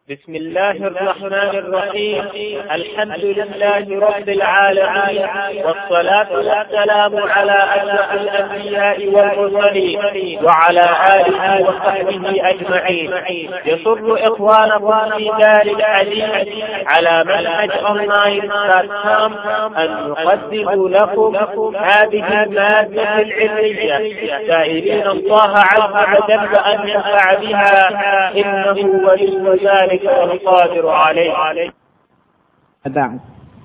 بسم الله الرحمن الرحيم. الحمد لله رب العالمين، والصلاة والسلام على أشرف الأنبياء والمرسلين وعلى آله وصحبه أجمعين. يسر إخوانكم في دار الحديث على منهج online.com أن نقدم لكم هذه المادة العلمية، سائلين الله عز وجل أن ينفع بها، إنه ولي ذلك والقادر عليه. بعد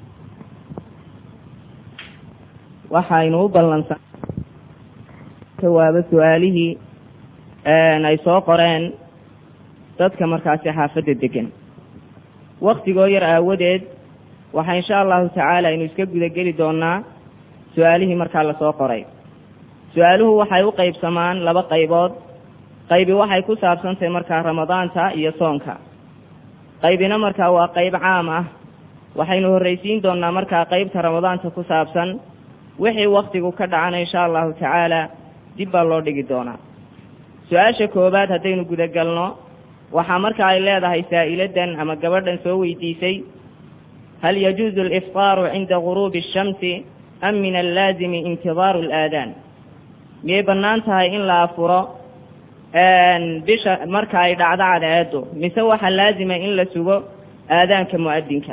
waxaynu u ballansan jawaabo su-aalihii ay soo qoreen dadka markaasi xaafadda degan. waktigoo yar aawadeed waxaa insha allahu tacaala aynu iska gudageli doonaa su-aalihii markaa lasoo qoray. su-aaluhu waxay u qaybsamaan laba qaybood. qaybi waxay ku saabsantahay markaa ramadaanta iyo soonka, qaybina markaa waa qayb caam ah. waxaynu horraysiin doonaa markaa qaybta ramadaanta ku saabsan. wixii waktigu ka dhacana insha allahu tacaala dib baa loo dhigi doonaa. su-aasha koowaad haddaynu gudagalno, waxaa marka ay leedahay saa'iladan ama gabadhan soo weydiisay: hal yajuuzu aliftaaru cinda guruubi ashamsi am min allaazimi intidaaru alaadaan? miyay bannaan tahay in la afuro bisha marka ay dhacdo cadceedu, mise waxaa laazima in la sugo aadaanka mu'adinka?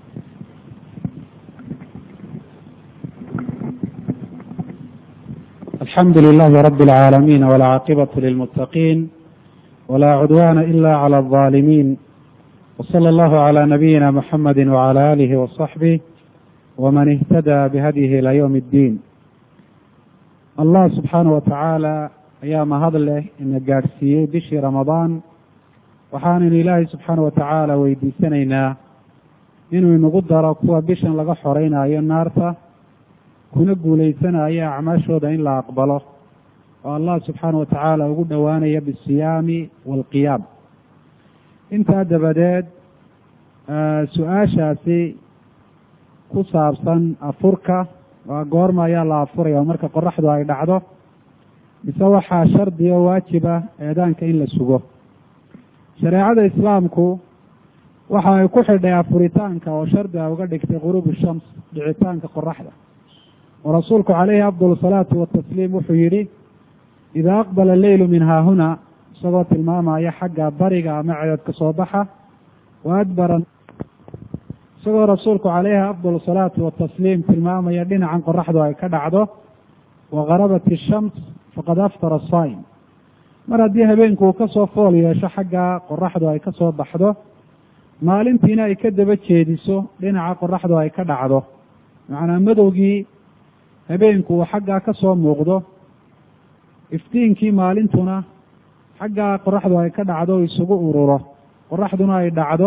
الحمد لله رب العالمين، والعاقبة للمتقين، ولا عدوان إلا على الظالمين، وصلى الله على نبينا محمد وعلى آله وصحبه ومن اهتدى بهديه إلى يوم الدين. الله سبحانه وتعالى ayaa mahad leh ina gaadhsiiyey bishii ramadaan. waxaanan ilaahay subxaana watacaala weydiisanaynaa inuu inagu daro kuwa bishan laga xoreynayo naarta, kuna guuleysanayo acmaashooda in la aqbalo, oo allah subxaana watacaala ugu dhowaanaya bisiyaami waalqiyaam. intaa dabadeed su-aashaasi ku saabsan afurka, waa goorma ayaa la afuraya marka qoraxdu ay dhacdo, mise waxaa shardi oo waajiba eedaanka in la sugo? shareecada islaamku waxa ay ku xidhay afuritaanka oo shardi a uga dhigtay guruubu shams, dhicitaanka qoraxda. oo rasuulku calayhi afdal salaatu watasliim wuxuu yidhi: idaa aqbala alleylu min haahuna, isagoo tilmaamaya xagga bariga ama ceedadka soo baxa, wa adbara, isagoo rasuulku calayhi afdal salaatu watasliim tilmaamaya dhinacan qoraxdu ay ka dhacdo, wa garabat ishams faqad aftara asaa'im. mar haddii habeenku uu ka soo fool yeesho xagga qoraxdu ay ka soo baxdo, maalintiina ay ka daba jeediso dhinaca qoraxdu ay ka dhacdo, macnaa madowgii habeenku uu xaggaa ka soo muuqdo, iftiinkii maalintuna xaggaa qoraxdu ay ka dhacdo isugu ururo, qoraxduna ay dhacdo,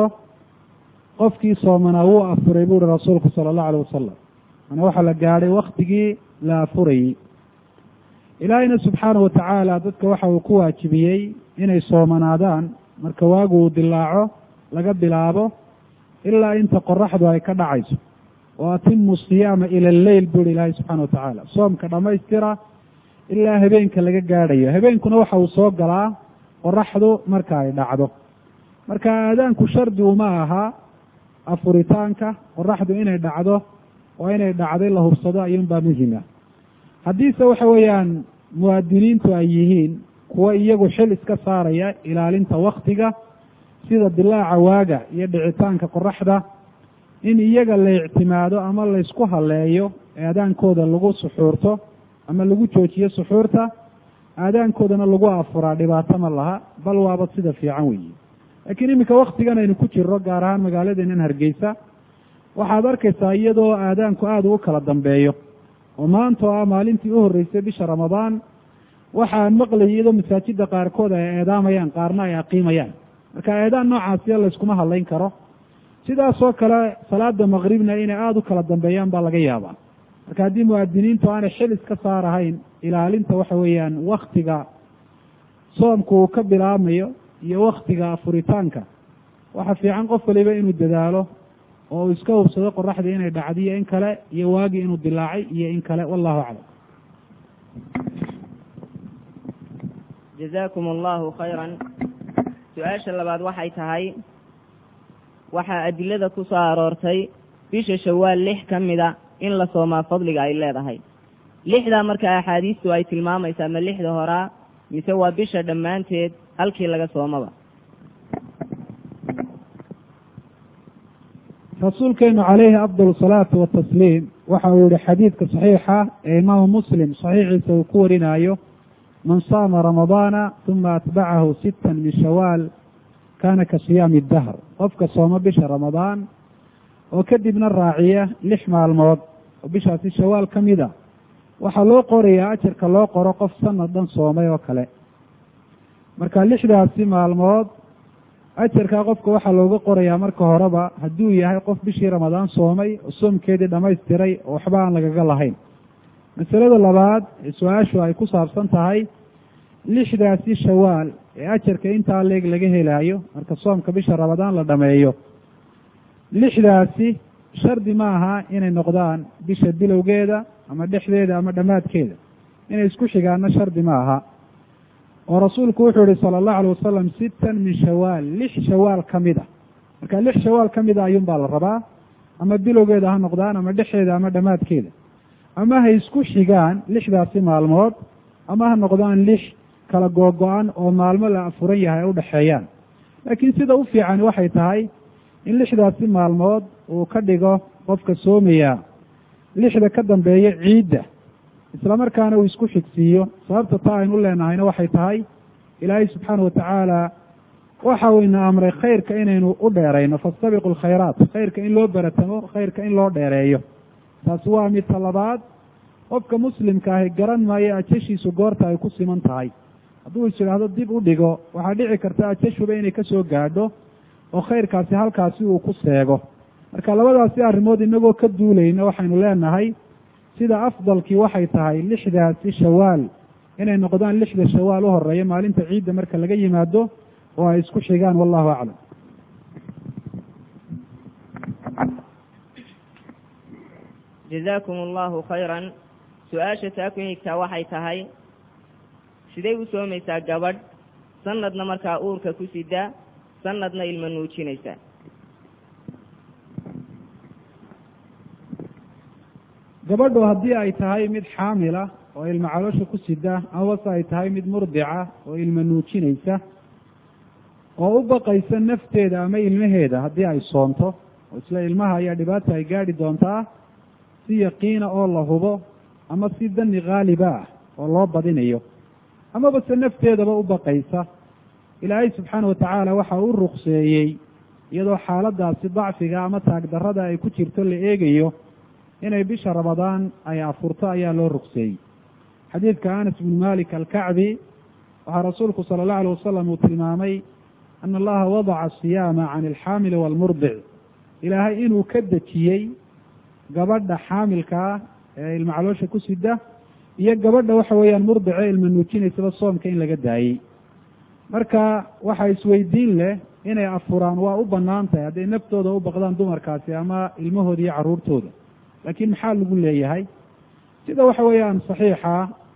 qofkii soomanaa wuu afuray buuhi rasuulku sala allahu alayh wasalam. manaa waxaa la gaadhay waktigii la afurayey. ilaahayna subxaana watacaala dadka waxa uu ku waajibiyey inay soomanaadaan marka waagu uu dilaaco laga bilaabo ilaa inta qoraxdu ay ka dhacayso. wa atimu siyaama ila alleyl buuhi ilaahay subxaana watacaala, soomka dhammaystira ilaa habeenka laga gaadhayo. habeenkuna waxa uu soo galaa qoraxdu marka ay dhacdo. marka aadaanku shardi uma aha afuritaanka, qoraxdu inay dhacdo oo inay dhacday la hubsado ayuunbaa muhima. haddiise waxa weeyaan muwaadiniintu ay yihiin kuwa iyagu xil iska saaraya ilaalinta waktiga, sida dilaaca waaga iyo dhicitaanka qoraxda, in iyaga la ictimaado ama laysku haleeyo aadaankooda lagu suxuurto ama lagu joojiyo suxuurta, aadaankoodana lagu afuraa dhibaato ma laha, bal waaba sida fiican weeye. laakiin iminka waktigan aynu ku jirro, gaar ahaan magaaladeenan Hargeysa, waxaad arkaysaa iyadoo aadaanku aada ugu kala dambeeyo. oo maanta oo ah maalintii u horreysay bisha ramadaan, waxaan maqlayay iyadoo masaajidda qaarkood ay eedaamayaan, qaarna ay aqiimayaan. marka eedaan noocaasiya layskuma hadlayn karo. sidaasoo kale salaada maqribna inay aada u kala dambeeyaan baa laga yaabaa. marka haddii muwaadiniintu aanay xil iska saarahayn ilaalinta waxa weeyaan waktiga soomku uu ka bilaabmayo iyo waktiga afuritaanka, waxa fiican qof waliba inuu dadaalo oo uu iska hubsado qoraxdii inay dhacdiyo in kale, iyo waagii inuu dilaacay iyo in kale. wallahu aclam. jazaakum allahu khayran. su-aasha labaad waxay tahay: waxaa adilada ku soo aroortay bisha shawaal 6 ka mida in la soomaa fadliga ay leedahay 6daa marka axaadiistu ay tilmaamaysaa ma 6da horaa mise waa bisha dhammaanteed halkii laga soomaba rasuulkeenu calayhi afdal salaatu watasliim waxa uu yihi xadiidka saxiixa ee imaamu muslim saxiixiisa uu ku warinaayo man saama ramadaana uma atbacahu 6 min shawaal kaana ka siyaami dahr qofka sooma bisha ramadaan oo kadibna raaciya 6 maalmood oo bishaasi shawaal ka mida waxaa loo qorayaa ajarka loo qoro qof sanad dhan soomay oo kale marka 6daasi maalmood ajarkaa qofka waxaa looga qorayaa marka horeba hadduu yahay qof bishii ramadaan soomay oo soomkeedii dhammaystiray oo waxba aan lagaga lahayn masalada labaad ee su-aashu ay ku saabsan tahay 6daasi shawaal ee ajarka intaa leeg laga helaayo marka soomka bisha ramadaan la dhameeyo 6daasi shardi ma aha inay noqdaan bisha bilowgeeda ama dhexdeeda ama dhammaadkeeda inay isku xigaana shardi ma aha oo rasuulku wuxuu yihi sala allahu alay wasalam 6 min shawaal 6 shawaal ka mid a marka 6 shawaal ka mid a ayuun baa la rabaa ama bilowgeeda ha noqdaan ama dhexeeda ama dhammaadkeeda ama ha isku xigaan 6daasi maalmood ama ha noqdaan 6 kala googo-an oo maalmo la afuran yahay ay udhexeeyaan laakiin sida u fiican waxay tahay in 6daasi maalmood uu ka dhigo qofka soomaya 6da ka dambeeya ciidda isla markaana uu isku xigsiiyo sababta taa aynu leenahayna waxay tahay ilaahay subxaana watacaala waxa uu ina amray khayrka inaynu u dheerayno fastabiqu lkhayraat khayrka in loo baratamo khayrka in loo dheereeyo taasi waa mid talabaad qofka muslimka ahi garan maayo ajashiisu goorta ay ku siman tahay hadduu is idhaahdo dib u dhigo waxaa dhici karta ajashuba inay kasoo gaadho oo khayrkaasi halkaasi uu ku seego marka labadaasi arrimood inagoo ka duulayna waxaynu leenahay sida afdalkii waxay tahay 6daasi shawaal inay noqdaan 6da shawaal u horeeya maalinta ciidda marka laga yimaado oo ay isku xigaan wallahu aclam jazaakum allahu khayran su-aasha taa ku xigtaa waxay tahay siday u soomaysaa gabadh sanadna markaa uurka ku sida sanadna ilma nuujinaysa gabadhu haddii ay tahay mid xaamila oo ilma caloosha ku sida amabase ay tahay mid murdica oo ilma nuujinaysa oo u baqaysa nafteeda ama ilmaheeda haddii ay soonto oo isla ilmaha ayaa dhibaata ay gaadhi doontaa si yaqiina oo la hubo ama si dani haaliba ah oo loo badinayo amaba se nafteedaba u baqaysa ilaahay subxaana watacaala waxa uu rukseeyey iyadoo xaaladaasi dacfiga ama taagdarrada ay ku jirto la eegayo inay bisha ramadaan ay afurto ayaa loo rugseeyey xadiidka anas bnu malik alkacbi waxaa rasuulku sala allahu alay wasalam uu tilmaamay ana allaha wadaca asiyaama can alxaamili waalmurdic ilaahay inuu ka dejiyey gabadha xaamilkaa ee ilma caloosha ku sida iyo gabadha waxa weeyaan murdice ilma nuujinaysaba soomka in laga daayey marka waxa isweydiin leh inay afuraan waa u banaan tahay hadday naftooda u baqdaan dumarkaasi ama ilmahooda iyo carruurtooda laakiin maxaa lagu leeyahay sida waxa weeyaan saxiixa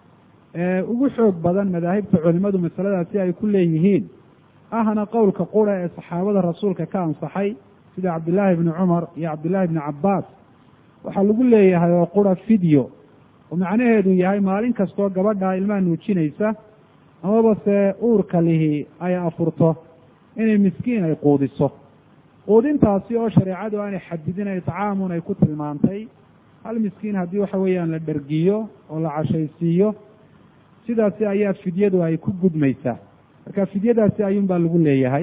ugu xoog badan madaahibta culimadu masaladaasi ay ku leeyihiin ahna qowlka qura ee saxaabada rasuulka ka ansaxay sida cabdillaahi bni cumar iyo cabdillaahi bni cabbaas waxaa lagu leeyahay oo qura fideo oo macnaheedu yahay maalin kastoo gabadha ilmaha nuujinaysa amaba se uurka lihi ay afurto inay miskiin ay quudiso quudintaasi oo shareecadu aanay xadidin itcaamun ay ku tilmaantay hal miskiin haddii waxa weeyaan la dhergiyo oo la cashaysiiyo sidaasi ayaa fidyadu ay ku gudmaysaa marka fidyadaasi ayuun baa lagu leeyahay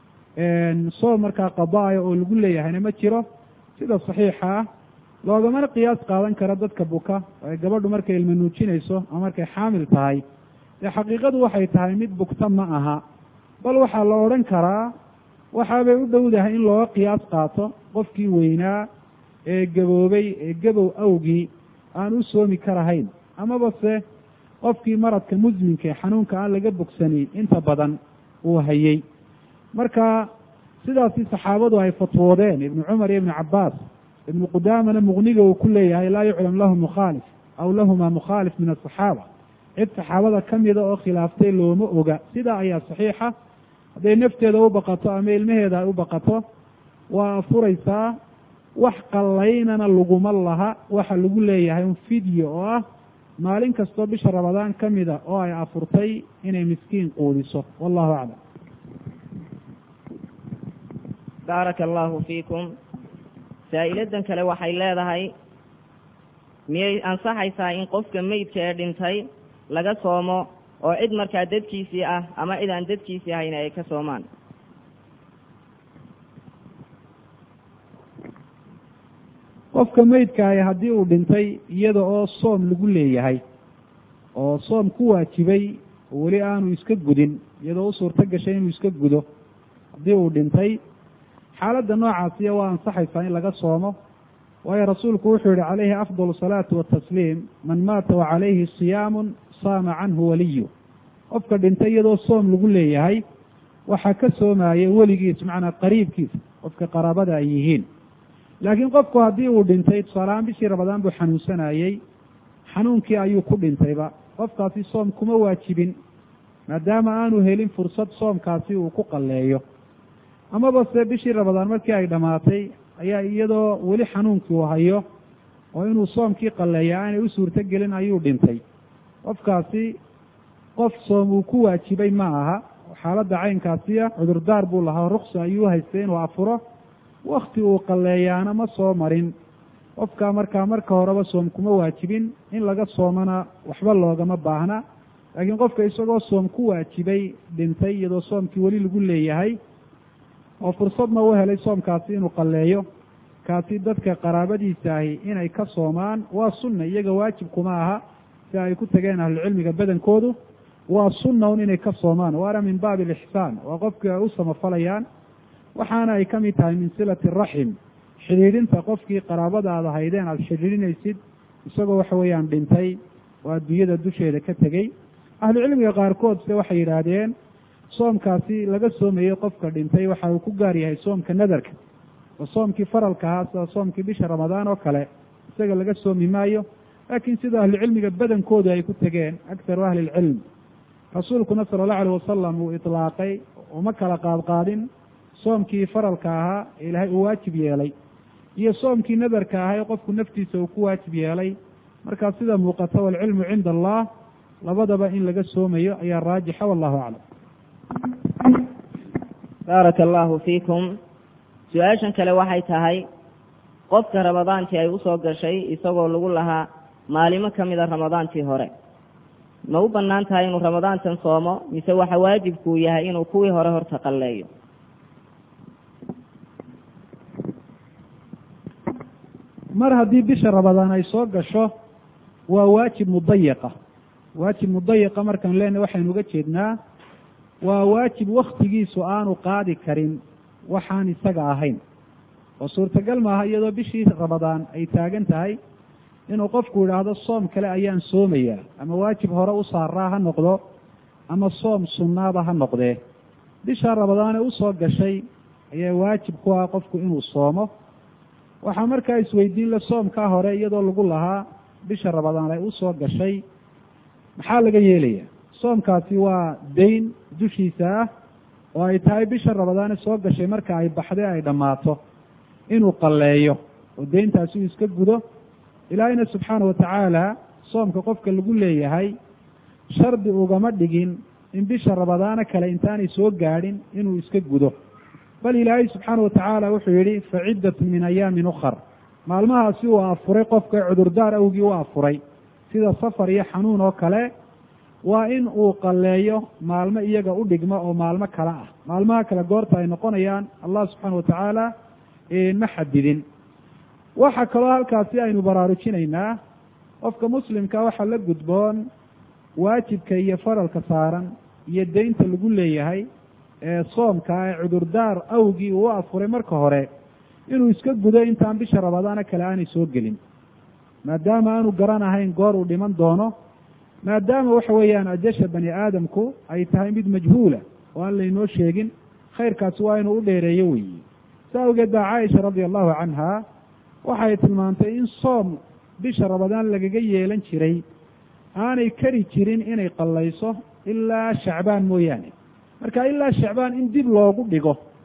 soom markaa qadaaya oo lagu leeyahayna ma jiro sida saxiixa ah loogamana qiyaas qaadan karo dadka buka oo gabadhu markay ilma nuujinayso ama markay xaamil tahay dee xaqiiqadu waxay tahay mid bugta ma aha bal waxaa la odhan karaa waxaabay u dhowdahay in looga qiyaas qaato qofkii weynaa ee gaboobay ee gabow awgii aan u soomi karahayn amaba se qofkii maradka muslimka ee xanuunka aan laga bogsanin inta badan uu hayey marka sidaasi saxaabadu ay fatwoodeen ibnu cumar iyo ibnu cabbaas ibnu qudaamana muqniga uu ku leeyahay laa yuclam lahu mukhaalif aw lahuma mukhaalif min asaxaaba cid saxaabada ka mida oo khilaaftay looma oga sidaa ayaa saxiixa hadday nafteeda u baqato ama ilmaheeda ay u baqato waa afuraysaa wax qallaynana laguma laha waxa lagu leeyahay un fidyo oo ah maalin kastoo bisha ramadaan ka mida oo ay afurtay inay miskiin quudiso wallahu aclam baaraka allahu fiikum saa'iladan kale waxay leedahay miyay ansaxaysaa in qofka meydka ee dhintay laga soomo oo cid markaa dadkiisii ah ama cid aan dadkiisii ahayn ay ka soomaan qofka meydkaahi haddii uu dhintay iyada oo soom lagu leeyahay oo soom ku waajibay oo weli aanu iska gudin iyadoo u suurto gashay inuu iska gudo haddii uu dhintay xaaladda noocaasiya waa ansaxaysaa in laga soomo waayo rasuulku wuxuu yihi calayhi afdal salaatu watasliim man maata wa calayhi siyaamun saama canhu waliyu qofka dhintay iyadoo soom lagu leeyahay waxaa ka soomaya weligiis macnaa qariibkiisa qofka qaraabada ay yihiin laakiin qofku haddii uu dhintay tusaalehaan bishii ramadaan buu xanuunsanayey xanuunkii ayuu ku dhintayba qofkaasi soom kuma waajibin maadaama aanu helin fursad soomkaasi uu ku qalleeyo amaba se bishii ramadaan markii ay dhammaatay ayaa iyadoo weli xanuunkii uu hayo oo inuu soomkii qalleeya aanay u suurto gelin ayuu dhintay qofkaasi qof soom uu ku waajibay ma aha xaaladda caynkaasiya cudurdaar buu lahaa ruksa ayuu haystay inuu afuro wakti uu qalleeyaana ma soo marin qofkaa marka horeba soom kuma waajibin in laga soomana waxba loogama baahna laakiin qofka isagoo soom ku waajibay dhintay iyadoo soomkii weli lagu leeyahay oo fursadna u helay soomkaasi inuu qalleeyo kaasi dadka qaraabadiisa ahi inay ka soomaan waa sunna iyaga waajib kuma aha si ay ku tageen ahlucilmiga badankoodu waa sunna un inay ka soomaan waana min baabi alixsaan waa qofkii ay u samafalayaan waxaana ay ka mid tahay min silati araxim xidhiidhinta qofkii qaraabadaada haydeen aada xidhiidhinaysid isagoo waxa weeyaan dhintay oo adduunyada dusheeda ka tegey ahlucilmiga qaarkood se waxay yidhaahdeen soomkaasi laga soomayey qofka dhintay waxa uu ku gaar yahay soomka nadarka oo soomkii faralka ahaa sida soomkii bisha ramadaan oo kale isaga laga soomi maayo laakiin sida ahlucilmiga badankoodu ay ku tegeen aktaru ahli ilcilm rasuulkuna sala allahu alayh wasalam uu itlaaqay uma kala qaadqaadin soomkii faralka ahaa ee ilaahay uu waajib yeelay iyo soomkii nadarka ahaa ee qofku naftiisa uu ku waajib yeelay markaa sida muuqata waalcilmu cinda allah labadaba in laga soomayo ayaa raajixa wallahu aclam baaraka allahu fiikum su-aashan kale waxay tahay qofka ramadaantii ay usoo gashay isagoo lagu lahaa maalimo ka mida ramadaantii hore ma u bannaan tahay inuu ramadaantan soomo mise waxa waajibkuu yahay inuu kuwii hore horta qalleeyo mar haddii bisha ramadaan ay soo gasho waa waajib mudayaqa waajib mudayaqa markaan leenahay waxaynu uga jeednaa waa waajib waktigiisu aanu qaadi karin waxaan isaga ahayn oo suurtagal maaha iyadoo bishii ramadaan ay taagan tahay inuu qofku idhaahdo soom kale ayaan soomayaa ama waajib hore u saaraa ha noqdo ama soom sunnaaba ha noqdee bisha ramadaane usoo gashay ayaa waajib ku ah qofku inuu soomo waxaa markaa isweydiin la soomkaa hore iyadoo lagu lahaa bisha ramadaan ay usoo gashay maxaa laga yeelaya soomkaasi waa dayn dushiisa ah oo ay tahay bisha ramadaane soo gashay marka ay baxday ay dhammaato inuu qalleeyo oo deyntaasi uu iska gudo ilaahayna subxaana watacaala soomka qofka lagu leeyahay shardi ugama dhigin in bisha ramadaano kale intaanay soo gaadhin inuu iska gudo bal ilaahay subxaana watacaala wuxuu yidhi faciddatun min ayaamin ukhar maalmahaasi uu afuray qofka cudurdaar awgii u afuray sida safar iyo xanuun oo kale waa in uu qalleeyo maalmo iyaga u dhigmo oo maalmo kale ah maalmaha kale goorta ay noqonayaan allah subxaana watacaala ma xadidin waxa kaloo halkaasi aynu baraarujinaynaa qofka muslimka waxaa la gudboon waajibka iyo faralka saaran iyo deynta lagu leeyahay ee soomka ee cudurdaar awgii uu afuray marka hore inuu iska gudo intaan bisha ramadaano kale aanay soo gelin maadaama aanu garanahayn goor uu dhiman doono maadaama waxa weeyaan ajasha bani aadamku ay tahay mid majhuula oo aan laynoo sheegin khayrkaasi waa inuu u dheereeyo weeye saa awgeed baa caaisha radia allahu canha waxay tilmaantay in soom bisha ramadaan lagaga yeelan jiray aanay kari jirin inay qallayso ilaa shacbaan mooyaane marka ilaa shacbaan in dib loogu dhigo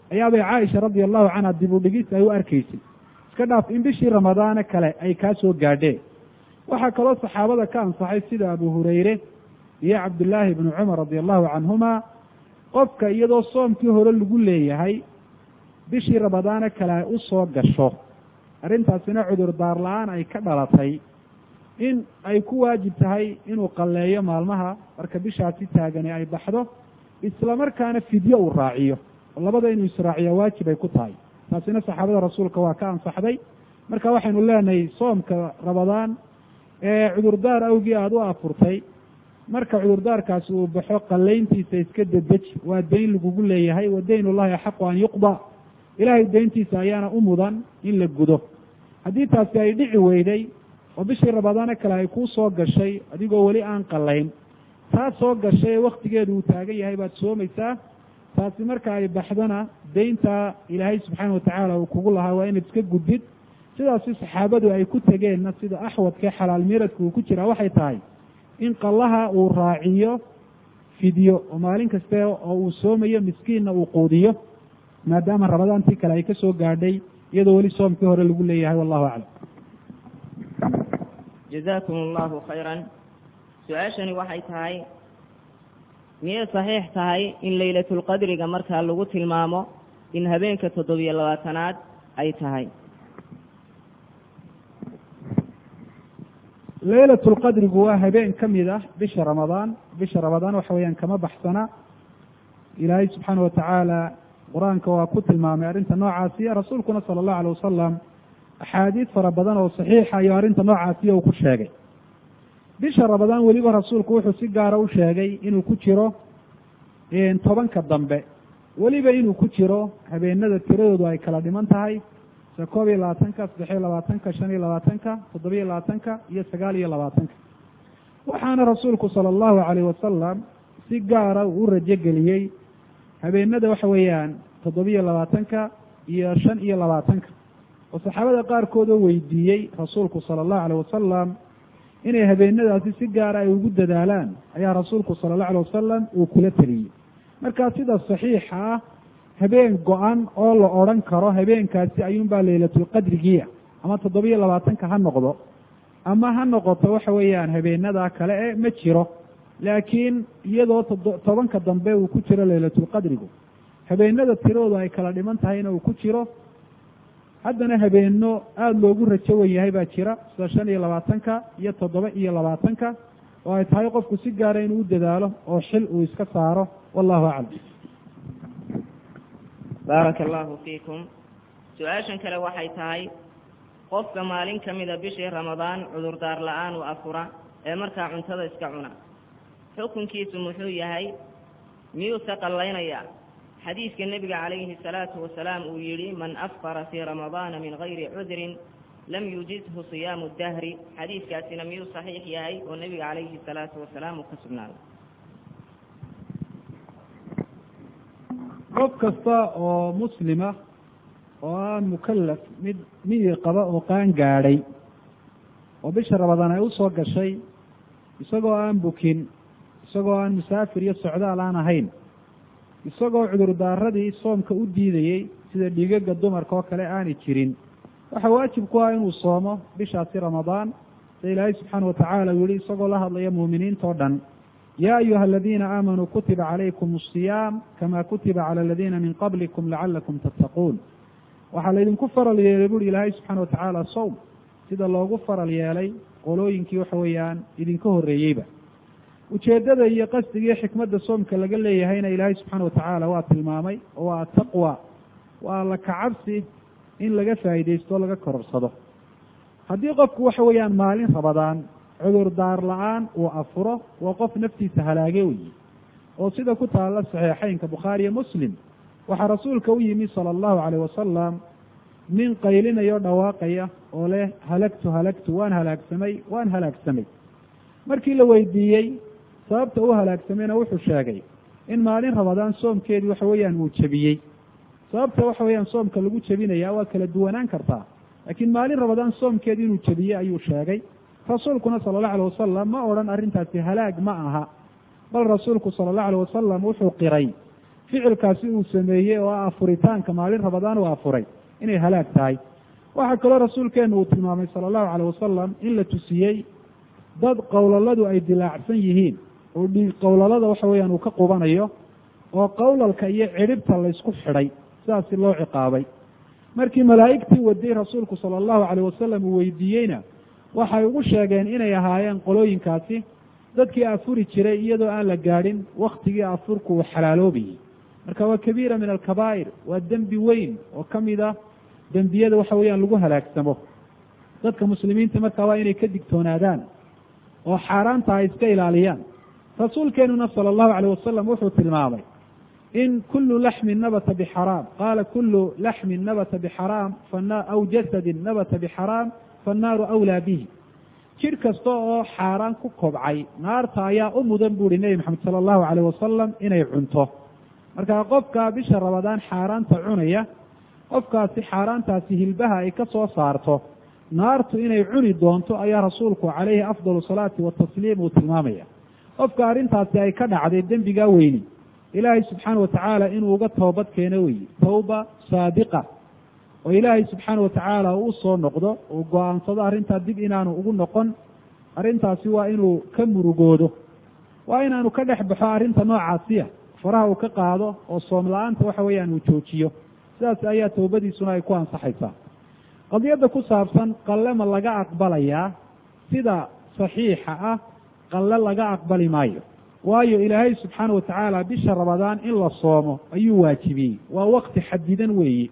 ayaabay caaisha radia allahu canha dib u dhigis ay u arkaysay iska dhaaf in bishii ramadaane kale ay kaa soo gaadheen waxaa kaloo saxaabada ka ansaxay sida abu hurayre iyo cabdullaahi ibnu cumar radia allahu canhuma qofka iyadoo soomkii hore lagu leeyahay bishii ramadaane kale ay u soo gasho arrintaasina cudurdaar la-aan ay ka dhalatay in ay ku waajib tahay inuu qalleeyo maalmaha marka bishaasi taagani ay baxdo isla markaana fidye uu raaciyo oo labada inuu israaciya waajib ay ku tahay taasina saxaabada rasuulka waa ka ansaxday marka waxaynu leenahay soomka ramadaan ee cudurdaar awgii aada u afurtay marka cudurdaarkaasi uu baxo qallayntiisa iska dedeji waa dayn lagugu leeyahay wa daynullahi axaqu an yuqda ilaahay dayntiisa ayaana u mudan in la gudo haddii taasi ay dhici weyday oo bishii ramadaane kale ay kuu soo gashay adigoo weli aan qallayn taa soo gashay ee waktigeedu uu taagan yahay baad soomaysaa taasi marka ay baxdana dayntaa ilaahay subxaana watacaala uu kugu lahaa waa inaad iska gudbid sidaasi saxaabadu ay ku tegeenna sida axwadkee xalaal miiradka uu ku jiraa waxay tahay in qallaha uu raaciyo fidyo oo maalin kaste oo uu soomayo miskiinna uu quudiyo maadaama ramadaantii kale ay ka soo gaadhay iyadoo weli soomkii hore lagu leeyahay wallahu aclam jazakum allahu khayran su-aashani waxay tahay miyay saxiix tahay in laylatulqadriga markaa lagu tilmaamo in habeenka 7-labaatanaad ay tahay laylatulqadrigu waa habeen ka mid ah bisha ramadaan waxa weeyaan kama baxsana ilaahay subxaana watacaala qur-aanka waa ku tilmaamay arrinta noocaasiya rasuulkuna sala allahu alay wasalam axaadiis fara badan oo saxiixa iyo arrinta noocaasiya uu ku sheegay bisha ramadaan weliba rasuulku wuxuu si gaara u sheegay inuu ku jiro 10 dambe weliba inuu ku jiro habeenada tiradoodu ay kala dhiman tahay 21, 23, 25, 27, iyo 29 waxaana rasuulku sala allahu calayh wasalam si gaara u rajogeliyey habeenada waxa weeyaan 27 iyo 25 oo saxaabada qaarkood oo weydiiyey rasuulku sala allahu calayh wasalam inay habeenadaasi si gaara ay ugu dadaalaan ayaa rasuulku sala allahu alayh wasalam uu kula teliyey markaa sida saxiixa ah habeen go-an oo la odhan karo habeenkaasi ayuunbaa laylatulqadrigiia ama 27 ha noqdo ama ha noqoto waxa weeyaan habeenada kale e ma jiro laakiin iyadoo 10 dambe uu ku jiro laylatulqadrigu habeenada tiradooda ay kala dhiman tahayna uu ku jiro haddana habeeno aada loogu rajo wen yahay baa jira sida 25 iyo 27 oo ay tahay qofku si gaara inuu u dadaalo oo xil uu iska saaro wallahu aclam baaraka allahu fiikum su-aashan kale waxay tahay qofka maalin ka mida bishii ramadaan cudurdaar la-aan u afura ee markaa cuntada iska cuna xukunkiisu muxuu yahay miyuuse qallaynayaa xadiidka nebiga calayhi salaatu wasalaam uu yidhi man afqara fii ramadaana min gayri cudrin lam yujizhu siyaamu dahri xadiidkaasina miyuu saxiix yahay oo nebiga calayhi salaatu wasalaam uu ka sugnaaday qof kasta oo muslima oo aan mukallaf mid miyir qaba oo qaan gaadhay oo bisha ramadaan ay u soo gashay isagoo aan bukin isagoo aan musaafir iyo socdaal aan ahayn isagoo cudurdaaradii soomka u diidayey sida dhiigaga dumarka oo kale aanay jirin waxaa waajib ku ah inuu soomo bishaasi ramadaan sida ilaahay subxaana watacaala uu yihi isagoo la hadlaya muuminiinta o dhan yaa ayuha aladiina aamanuu kutiba calaykum asiyaam kama kutiba cala aladiina min qablikum lacalakum tattaquun waxaa laydinku faral yeelay buuri ilaahay subxaana watacaala sowm sida loogu faral yeelay qolooyinkii waxa weeyaan idinka horreeyeyba ujeeddada iyo qasdiga iyo xikmadda soomka laga leeyahayna ilaahay subxaana watacaala waa tilmaamay oo waa ataqwa waa alla kacabsi in laga faa'iidaysto o laga kororsado haddii qofku waxa weeyaan maalin ramadaan cudurdaar la-aan uu afuro waa qof naftiisa halaage weyi oo sida ku taalla saxiixeynka bukhaariyo muslim waxaa rasuulka u yimi sala allahu calayh wasalam nin qaylinayoo dhawaaqaya oo leh halagtu waan halaagsamay markii la weydiiyey sababta u halaagsamayna wuxuu sheegay in maalin ramadaan soomkeedii waxa weeyaan uu jebiyey sababta waxa weeyaan soomka lagu jebinaya waa kala duwanaan kartaa laakiin maalin ramadaan soomkeedii inuu jebiyey ayuu sheegay rasuulkuna sala allahu alayh wasalam ma odhan arrintaasi halaag ma aha bal rasuulku sala allahu alayh wasalam wuxuu qiray ficilkaasi uu sameeyey oo afuritaanka maalin ramadaan uu afuray inay halaag tahay. waxaa kaloo rasuulkeenu uu tilmaamay sala allahu calayh wasalam in la tusiyey dad qowlaladu ay dilaacsan yihiin oo dhiig qowlalada waxa weeyaan uu ka qubanayo oo qowlalka iyo cidhibta laysku xidhay sidaasi loo ciqaabay. markii malaa'igtii waday rasuulku sala allahu calayh wasalam uu weydiiyeyna waxay ugu sheegeen inay ahaayeen qolooyinkaasi dadkii afuri jiray iyadoo aan la gaadhin waktigii afurku uu xalaaloobayey. marka waa kabiira min alkabaa'ir, waa dembi weyn oo ka mid ah dembiyada waxa weeyaan lagu halaagsamo. dadka muslimiinta markaa waa inay ka digtoonaadaan oo xaaraanta ay iska ilaaliyaan. rasuulkeenuna sala allahu calayh wasalam wuxuu tilmaamay in kullu laxmin nabata bixaraam, qaala kullu laxmin nabata bixaraam aw jasadin nabata bixaraam fannaaru awlaa bihi. jidh kasta oo xaaraan ku kobcay naarta ayaa u mudan buuhi nebi maxamed sala allahu calayh wasalam inay cunto. marka qofka bisha ramadaan xaaraanta cunaya, qofkaasi xaaraantaasi hilbaha ay ka soo saarto naartu inay cuni doonto ayaa rasuulku calayhi afdalu salaati watasliim uu tilmaamaya. qofka arrintaasi ay ka dhacday dembigaa weyni ilaahay subxaana watacaala inuu uga toobad keeno weyi, tawba saadiqa, oo ilaahay subxaana watacaala uu usoo noqdo, uu go-aansado arrintaa dib inaanu ugu noqon. arrintaasi waa inuu ka murugoodo, waa inaanu ka dhex baxo arrinta noocaasiya, faraha uu ka qaado oo soom la-aanta waxa weeyaan uu joojiyo. sidaas ayaa tawbadiisuna ay ku ansaxaysaa. qadiyadda ku saabsan qalle ma laga aqbalayaa, sida saxiixa ah qalle laga aqbali maayo, waayo ilaahay subxaana watacaala bisha ramadaan in la soomo ayuu waajibiyey, waa wakti xadidan weeye.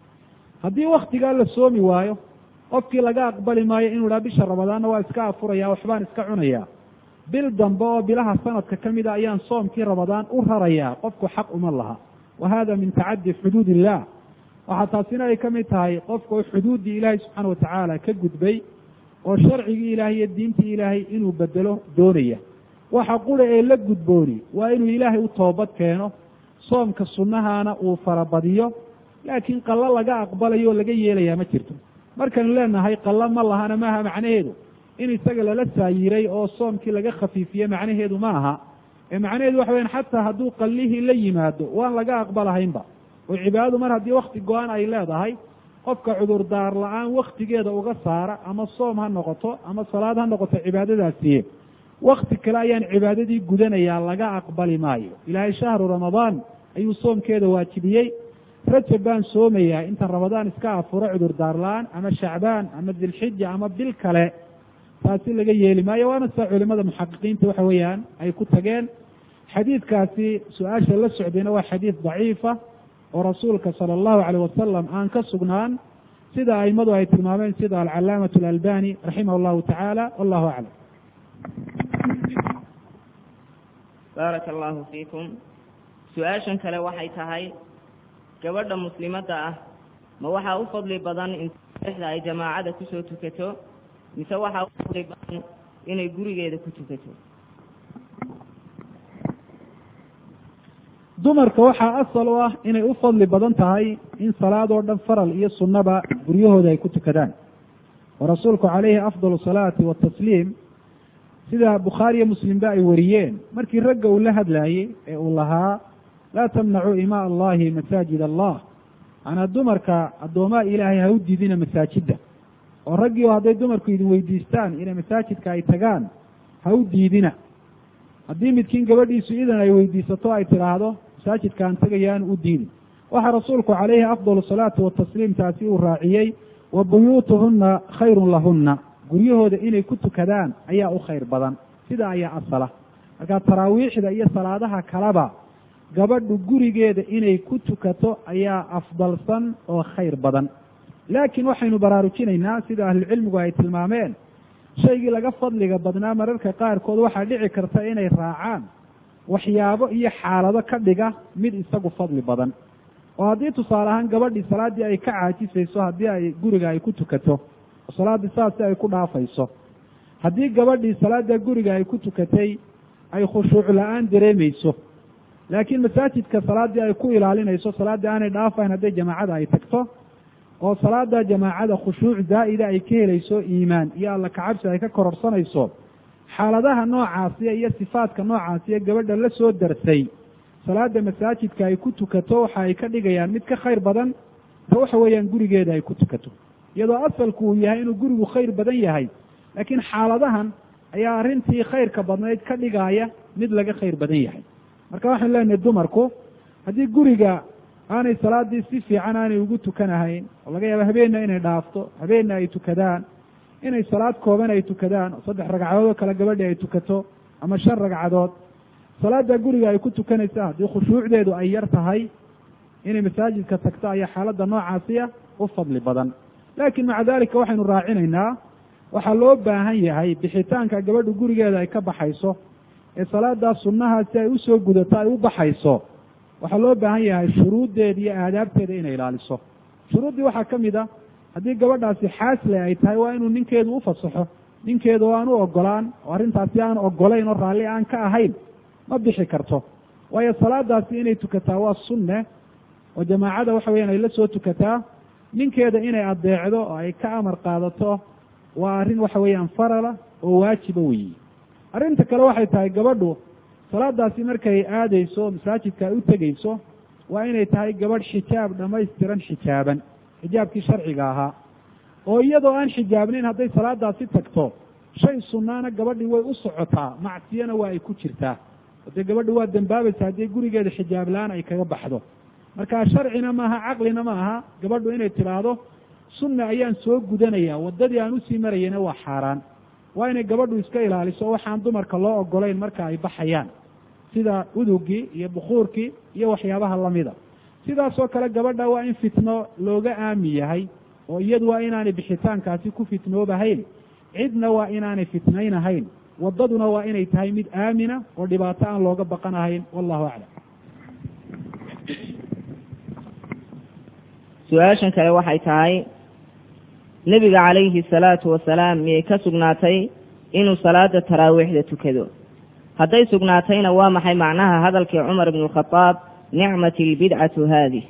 haddii waktigaa la soomi waayo qofkii laga aqbali maayo inuu idhaha bisha ramadaanna waa iska afuraya, waxbaan iska cunayaa, bil dambe oo bilaha sanadka ka mida ayaan soomkii ramadaan u rarayaa, qofku xaq uma laha. wa hada min tacadi xuduud illah. waxaa taasina ay ka mid tahay qofka xuduuddii ilaahay subxaana watacaala ka gudbay oo sharcigii ilaahay iyo diintii ilaahay inuu bedelo doonaya. waxa qura ee la gudbooni waa inuu ilaahay u toobad keeno, soomka sunnahaana uu farabadiyo, laakiin qallo laga aqbalayo oo laga yeelayaa ma jirto. markaynu leenahay qallo ma lahana maaha macnaheedu in isaga lala saayiray oo soomkii laga khafiifiye macnaheedu ma aha. ee macnaheedu waxa weyaan xataa hadduu qallihii la yimaado waan laga aqbalahaynba. oo cibaadadu mar haddii wakti go-an ay leedahay, qofka cudurdaar la-aan waktigeeda uga saara, ama soom ha noqoto ama salaad ha noqoto cibaadadaasiye, wakti kale ayaan cibaadadii gudanayaa, laga aqbali maayo. ilaahay shahru ramadaan ayuu soomkeeda waajibiyey. rajab baan soomayaa inta ramadaan iska afuro cudurdaar la-aan, ama shacbaan ama dilxija ama bil kale, taasi laga yeeli maayo. waana saa culimada muxaqiqiinta waxa weeyaan ay ku tageen. xadiidkaasi su-aasha la socdayna waa xadiid daciifa oo rasuulka sala allahu calayh wasalam aan ka sugnaan, sida aimadu ay tilmaameen, sida alcalaamatu alalbani raximah allahu tacaala. wallahu aclam. baaraka allahu fiikum. su-aashan kale waxay tahay, gabadha muslimadda ah ma waxaa u fadli badan in da ay jamaacada kusoo tukato, mise waxaa u fadli badan inay gurigeeda ku tukato? dumarka waxaa asal u ah inay u fadli badan tahay in salaad oo dhan faral iyo sunnaba guryahooda ay ku tukadaan. oo rasuulku calayhi afdalu salaati watasliim, sida bukhaari iyo muslimba ay wariyeen, markii ragga uu la hadlaayey ee uu lahaa laa tamnacuu imaa allahi masaajid allah, manaa dumarka addoomaha ilaahay ha u diidina masaajidda. oo raggii hadday dumarku idin weydiistaan inay masaajidka ay tagaan, ha u diidina. haddii midkiin gabadhiisu idan ay weydiisato ay tidhaahdo masaajidkaan tegayaan u diidin. waxaa rasuulku calayhi afdalu salaati watasliim taasi uu raaciyey, wa buyuutuhunna khayrun lahunna, guryahooda inay ku tukadaan ayaa u khayr badan. sida ayaa asala. marka taraawiixda iyo salaadaha kaleba gabadhu gurigeeda inay ku tukato ayaa afdalsan oo khayr badan. laakiin waxaynu baraarujinaynaa sida ahlucilmigu ay tilmaameen, shaygii laga fadliga badnaa mararka qaarkood waxaa dhici karta inay raacaan waxyaabo iyo xaalado ka dhiga mid isagu fadli badan. oo haddii tusaale ahaan gabadhii salaaddii ay ka caajisayso haddii ay guriga ay ku tukato, salaaddii saasi ay ku dhaafayso, haddii gabadhii salaadda guriga ay ku tukatay ay khushuuc la-aan dareemayso, laakiin masaajidka salaaddii ay ku ilaalinayso, salaaddii aanay dhaafayn hadday jamaacada ay tagto, oo salaada jamaacada khushuuc zaa'ida ay ka helayso, iimaan iyo alla kacabsi ay ka kororsanayso, xaaladaha noocaasiya iyo sifaadka noocaasiya gabadha la soo darsay salaada masaajidka ay ku tukato waxa ay ka dhigayaan mid ka khayr badan ta waxa weeyaan gurigeeda ay ku tukato, iyadoo asalku uu yahay inuu gurigu khayr badan yahay, laakiin xaaladahan ayaa arrintii khayrka badnayd ka dhigaya mid laga khayr badan yahay. marka waxaan leenahay dumarku haddii guriga aanay salaadii si fiican aanay ugu tukanahayn, oo laga yaabo habeenna inay dhaafto, habeenna ay tukadaan, inay salaad kooban ay tukadaan oo 3 ragcadood oo kale gabadhi ay tukato ama 5 ragcadood, salaada guriga ay ku tukanaysa haddii khushuucdeedu ay yar tahay inay masaajidka tagto ayaa xaaladda noocaasiya u fadli badan. laakiin maca dalika waxaynu raacinaynaa waxaa loo baahan yahay bixitaanka gabadhu gurigeeda ay ka baxayso ee salaadaas sunnaha si ay usoo gudato ay u baxayso, waxaa loo baahan yahay shuruuddeeda iyo aadaabteeda inay ilaaliso. shuruuddii waxaa ka mid a haddii gabadhaasi xaasle ay tahay waa inuu ninkeedu u fasaxo, ninkeedu oo aan u ogolaan oo arrintaasi aan ogolayn oo raalli aan ka ahayn ma bixi karto. waayo salaadaasi inay tukataa waa sunne oo jamaacada waxa weeyaan ay la soo tukataa, ninkeeda inay adeecdo oo ay ka amar qaadato waa arrin waxa weeyaan farala oo waajiba weyi. arrinta kale waxay tahay gabadhu salaadaasi markay aadayso masaajidka ay u tegayso waa inay tahay gabadh xijaab dhammaystiran xijaaban, xijaabkii sharciga ahaa, oo iyadoo aan xijaabnayn hadday salaadaasi tagto shay sunnaana gabadhii way u socotaa, macsiyana waa ay ku jirtaa, dee gabadhi waa dembaabaysa haddii gurigeeda xijaab la-aan ay kaga baxdo. marka sharcina maaha, caqlina ma aha gabadhu inay tidhaahdo sunna ayaan soo gudanaya, waddadii aan usii marayana waa xaaraan. waa inay gabadhu iska ilaaliso waxaan dumarka loo ogolayn marka ay baxayaan, sida udugii iyo bukuurkii iyo waxyaabaha lamida. sidaasoo kale gabadha waa in fitno looga aami yahay, oo iyadu waa inaanay bixitaankaasi ku fitnoobahayn, cidna waa inaanay fitnaynahayn, waddaduna waa inay tahay mid aamina oo dhibaato aan looga baqanahayn. wallahu aclam. su-aashan kale waxay tahay nebiga calayhi salaatu wasalaam miyay ka sugnaatay inuu salaada taraawiixda tukado? hadday sugnaatayna waa maxay macnaha hadalkii cumar ibn khadaab nicmat albidcatu haadih?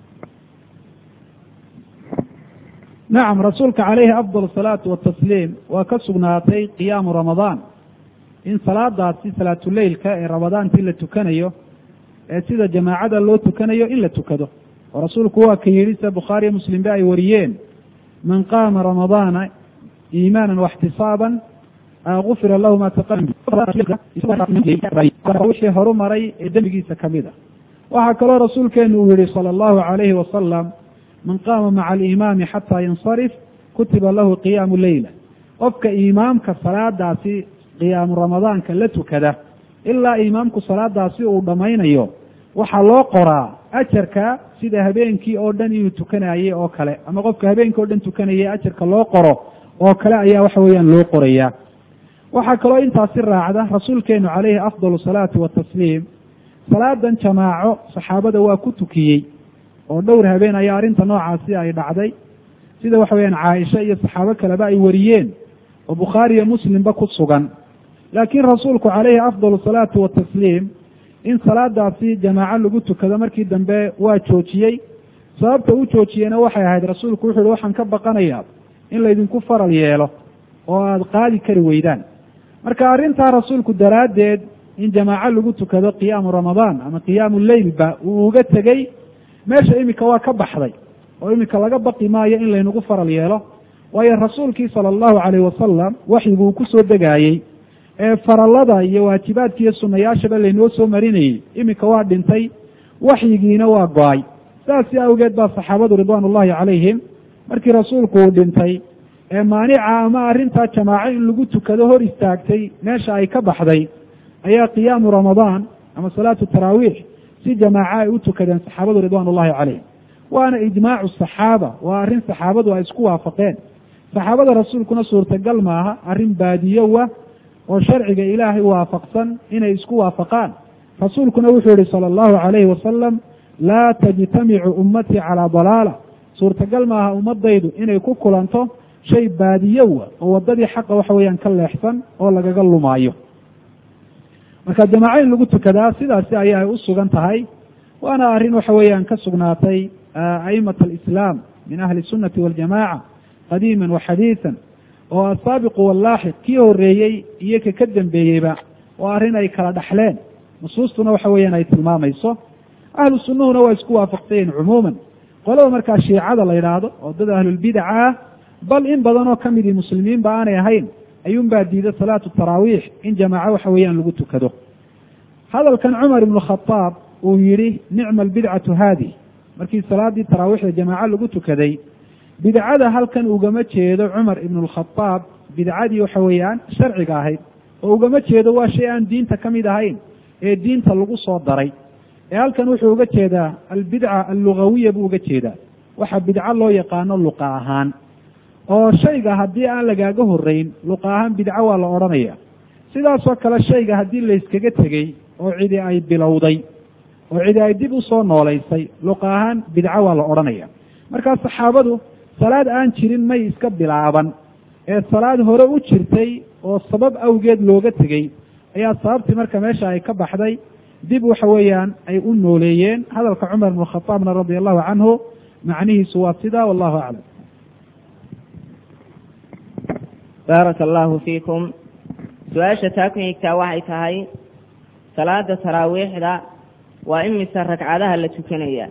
nacam, rasuulka calayhi afdal salaatu watasliim waa ka sugnaatay qiyaamu ramadaan, in salaadaasi salaatuleylka ee ramadaantii la tukanayo ee sida jamaacada loo tukanayo in la tukado. oo rasuulku waa ka yidhi sida bukhaariyo muslim ba ay wariyeen, man qaama ramadaana iimaanan waxtisaaban gufira lahu ma wixii horu maray ee dembigiisa kamid a. waxaa kaloo rasuulkeenu uu yihi sala allahu calayhi wasalam, man qaama maca alimaami xataa yansarif kutiba lahu qiyaamu leyla. qofka imaamka salaadaasi qiyaamu ramadaanka la tukada ilaa imaamku salaadaasi uu dhammaynayo waxaa loo qoraa ajarka sida habeenkii oo dhan inuu tukanayey oo kale, ama qofka habeenkii oo dhan tukanayay ajarka loo qoro oo kale ayaa waxa weeyaan loo qoraya. waxaa kaloo intaasi raacda rasuulkeenu calayhi afdal salaatu watasliim salaadan jamaaco saxaabada waa ku tukiyey, oo dhowr habeen ayaa arrinta noocaasi ay dhacday, sida waxa weyaan caaisha iyo saxaabo kaleba ay wariyeen oo bukhaari iyo muslimba ku sugan. laakiin rasuulku calayhi afdal salaatu watasliim in salaadaasi jamaaco lagu tukado markii dambe waa joojiyey. sababta u joojiyena waxay ahayd rasuulku wuxu uhi waxaan ka baqanayaa in laydinku faral yeelo oo aada qaadi kari weydaan. marka arrintaa rasuulku daraaddeed in jamaaco lagu tukado qiyaamu ramadaan ama qiyaamu leylba uu uga tegey, meesha iminka waa ka baxday oo iminka laga baqi maayo in laynagu faral yeelo, waayo rasuulkii sala allahu calayh wasalam waxyigu uu ku soo degaayey ee farallada iyo waajibaadka iyo sunayaashaba laynoo soo marinayey iminka waa dhintay, waxyigiina waa go-ay. saasi awgeed baa saxaabadu ridwaan ullahi calayhim markii rasuulku uu dhintay ee maanica ama arrintaa jamaaco in lagu tukado hor istaagtay meesha ay ka baxday, ayaa qiyaamu ramadaan ama salaatu taraawiix si jamaaco ay u tukadeen saxaabadu ridwaan ullahi calayhim. waana ijmaacu saxaaba, waa arrin saxaabadu ay isku waafaqeen. saxaabada rasuulkuna suurtagal maaha arrin baadiyowa oo sharciga ilaahay waafaqsan inay isku waafaqaan. rasuulkuna wuxuu yihi sala allahu calayhi wasalam, laa tajtamicu ummatii calaa dalaala. suurtagal maaha ummadaydu inay ku kulanto shay baadiyowa oo waddadii xaqa waxa weeyaan ka leexsan oo lagaga lumaayo. marka jamaaco in lagu tukadaa sidaasi ayaa u sugan tahay, waana arrin waxa weeyaan ka sugnaatay a'imat alislaam min ahli sunnati waljamaaca qadiiman wa xadiisan, oo asaabiqu wallaaxiq kii horeeyey iyo ka dambeeyeyba waa arrin ay kala dhaxleen nusuustuna waxa weeyaan ay tilmaamayso. ahlu sunnuhuna waa isku waafaqsayen cumuuman. qolada markaa shiicada la yidhaahdo oo dad ahlulbidaca ah, bal in badan oo kamidii muslimiinba aanay ahayn ayuunbaa diida salaatu taraawiix in jamaaco waxa weeyaan lagu tukado. hadalkan cumar ibnu khadaab uu yidhi nicma albidcatu haadih, markii salaadii taraawiixda jamaaco lagu tukaday, bidcada halkan ugama jeedo cumar ibnu lkhadaab bidcadii waxa weeyaan sharciga ahayd, oo ugama jeedo waa shay aan diinta ka mid ahayn ee diinta lagu soo daray, ee halkan wuxuu uga jeedaa albidca allugawiya buu uga jeedaa, waxa bidco loo yaqaano luqa ahaan, oo shayga haddii aan lagaaga horeyn luqa ahaan bidco waa la odhanaya. sidaasoo kale shayga haddii layskaga tegey oo cidi ay bilowday oo cidi ay dib usoo noolaysay luqa ahaan bidco waa la odhanaya. markaa saxaabadu salaad aan jirin may iska bilaaban, ee salaad hore u jirtay oo sabab awgeed looga tegey ayaa sababtii marka meesha ay ka baxday dib waxa weeyaan ay u nooleeyeen. hadalka cumar ibnu khadaabna radia allahu canhu macnihiisu waa sidaa, wallahu aclam. baaraka allahu fiikum. su-aasha taa ku xigtaa waxay tahay salaada taraawiixda waa imise ragcadaha la tukanaya?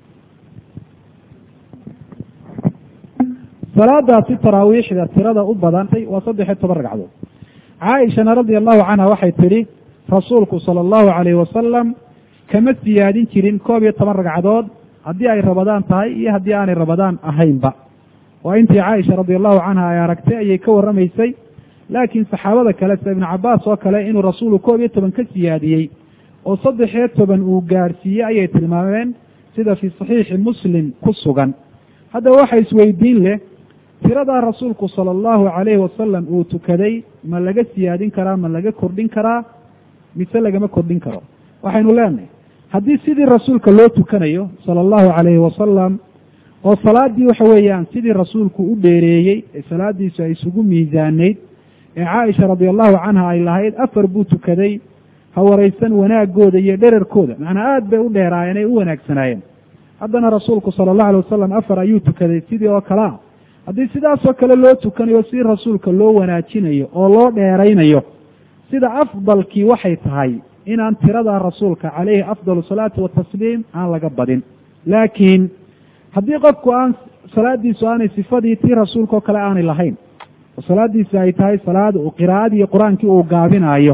salaadaasi taraawiixda tirada u badantay waa 13 ragcadood. caaishana radia allahu canha waxay tidhi rasuulku sala allahu calayhi wasalam kama siyaadin jirin 11 ragcadood haddii ay rabadaan tahay iyo haddii aanay rabadaan ahaynba. waa intii caaisha radia allahu canha ay aragtay ayay ka warramaysay. laakiin saxaabada kale sida ibnu cabaas oo kale inuu rasuulu 11 ka siyaadiyey oo 13 uu gaarsiiyey ayay tilmaameen, sida fii saxiixi muslim ku sugan. haddaba waxa isweydiin leh, tiradaa rasuulku sala allahu calayhi wasalam uu tukaday ma laga siyaadin karaa, ma laga kordhin karaa, mise lagama kordhin karo? waxaynu leenahay haddii sidii rasuulka loo tukanayo sala allahu calayhi wasalam, oo salaadii waxa weeyaan sidii rasuulku u dheereeyey ee salaadiisu ay isugu miisaanayd, ee caaisha radia allahu canha ay lahayd 4 buu tukaday, ha waraysan wanaagooda iyo dherarkooda, macnaa aad bay u dheeraayeen ay u wanaagsanaayeen. haddana rasuulku sala allahu alay wasalam 4 ayuu tukaday sidii oo kalea. haddii sidaasoo kale loo tukanayo si rasuulka loo wanaajinayo oo loo dheeraynayo, sida afdalkii waxay tahay inaan tiradaa rasuulka calayhi afdalu salaati watasliim aan laga badin. laakiin haddii qofku aan salaadiisu aanay sifadii tii rasuulka oo kale aanay lahayn, oo salaadiisi ay tahay salaad uu qiraa'adii iyo qur-aankii uu gaabinaayo,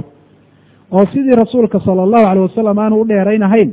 oo sidii rasuulka sala allahu calayh wasalam aanu u dheeraynahayn,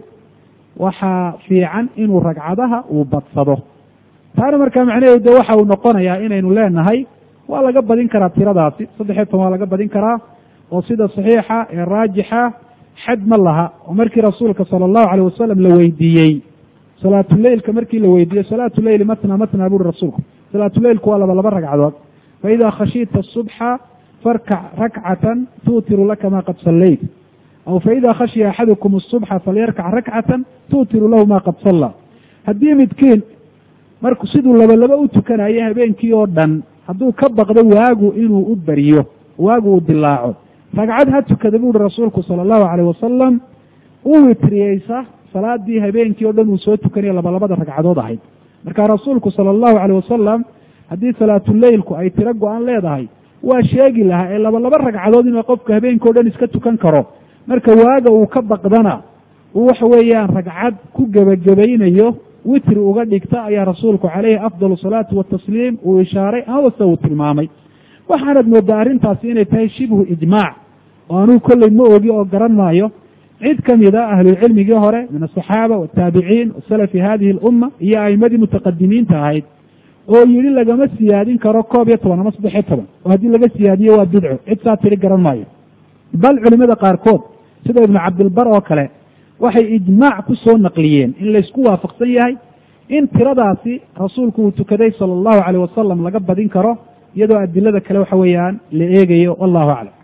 waxaa fiican inuu ragcadaha uu badsado. taana markaa macnaheedu waxa uu noqonayaa inaynu leenahay waa laga badin karaa tiradaasi 13 waa laga badin karaa, oo sida saxiixa ee raajixa xad ma laha. oo markii rasuulka sala allahu calayh wasalam la weydiiyey salaatuleylka, markii la weydiiyey salaatuleyli matna matna buri rasuulku, salaatuleylku waa 2 ragcadood. faidaa khashiita subxa farkac rakcatan tuutiru laka ma qad sallayt, aw faidaa khashiya axadukum asubxa falyarkac rakcatan tuutiru lahu ma qad salla. haddii midkiin marku siduu 2 u tukanayo habeenkii oo dhan hadduu ka baqdo waagu inuu u beriyo, waagu uu dilaaco, ragcad ha tukada buuhi rasuulku sala allahu calayh wasalam, u witriyeysa salaadii habeenkii oo dhan uu soo tukanayo 2 ragcadood ahayd. marka rasuulku sala allahu calayh wasalam haddii salaatuleylku ay tiro go-an leedahay waa sheegi lahaa, ee 2 ragcadood inuu qofka habeenkii o dhan iska tukan karo, marka waaga uu ka baqdana uu waxa weeyaan ragcad ku gebagabaynayo witri uga dhigta ayaa rasuulku calayhi afdalu salaati watasliim uu ishaaray amase uu tilmaamay. waxaanad moodaa arrintaasi inay tahay shibhu ijmaac, oo anuu kolley ma ogi oo garan maayo cid ka mid a ahlucilmigii hore min asaxaaba wataabiciin wasalafi hadihi alumma iyo a'imadii mutaqadimiinta ahayd oo yidhi lagama siyaadin karo 11 ama 13, oo haddii laga siyaadiyo waa bidco. cid saa tiri garan maayo. bal culimada qaarkood sida ibnu cabdilbar oo kale waxay ijmaac ku soo naqliyeen in laysku waafaqsan yahay in tiradaasi rasuulku uu tukaday sala allahu calayh wasalam laga badin karo, iyadoo adilada kale waxa weeyaan la eegayo. wallahu aclam.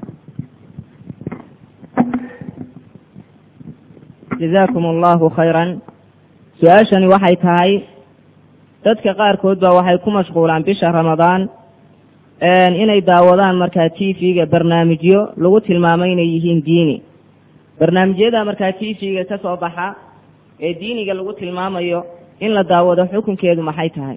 jazaakum allahu khayran. su-aashani waxay tahay dadka qaarkood ba waxay ku mashquulaan bisha ramadaan inay daawadaan markaa tv-ga barnaamijyo lagu tilmaamay inay yihiin diini. barnaamijyada markaa tv-ga ka soo baxa ee diiniga lagu tilmaamayo in la daawado xukunkeedu maxay tahay?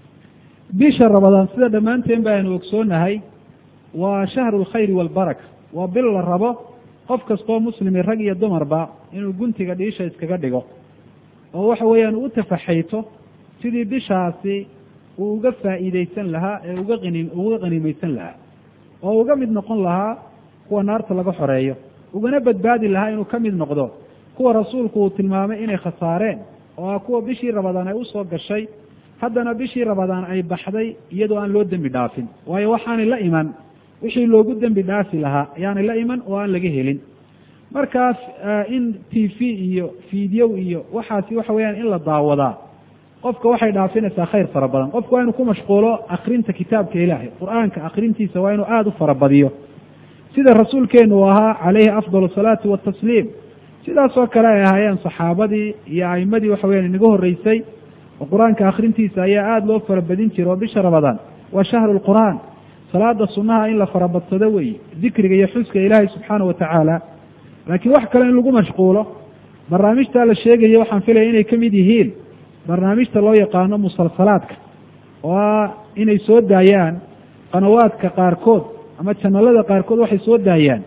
bisha ramadaan sida dhammaanteen ba aynu ogsoonahay waa shahru lkhayri waalbaraka, waa bil la rabo qof kastoo muslimi rag iyo dumarba inuu guntiga dhiisha iskaga dhigo oo waxa weeyaan u tafaxayto sidii bishaasi uu uga faa'iidaysan lahaa ee uga qaniimaysan lahaa oo uga mid noqon lahaa kuwa naarta laga xoreeyo ugana badbaadi lahaa inuu ka mid noqdo kuwa rasuulku uu tilmaamay inay khasaareen oo ah kuwa bishii rabadaan ay usoo gashay haddana bishii rabadaan ay baxday iyadoo aan loo dembi dhaafin waayo waxaanay la iman wixii loogu dembi dhaafi lahaa ayaanay la iman oo aan laga helin markaas in t v iyo fiidyow iyo waxaasi waxa weeyaan in la daawadaa qofka waxay dhaafinaysaa khayr fara badan qofku waa inuu ku mashquulo akrinta kitaabka ilaahay qur-aanka akrintiisa waa inuu aada u farabadiyo sida rasuulkeenu uu ahaa calayhi afdal asalaatu watasliim sidaasoo kale ay ahaayeen saxaabadii iyo a'imadii waxa weyaan inaga horreysay oo qur-aanka akrintiisa ayaa aada loo farabadin jira oo bisha rabadaan waa shahru lqur'aan salaada sunnaha in la farabadsado weeye dikriga iyo xuska ilaahay subxaana wa tacaala laakiin wax kale in lagu mashquulo barnaamijtaa la sheegaya waxaan filaya inay ka mid yihiin barnaamijta loo yaqaano musalsalaadka oo ah inay soo daayaan qanawaadka qaarkood ama janalada qaarkood waxay soo daayaan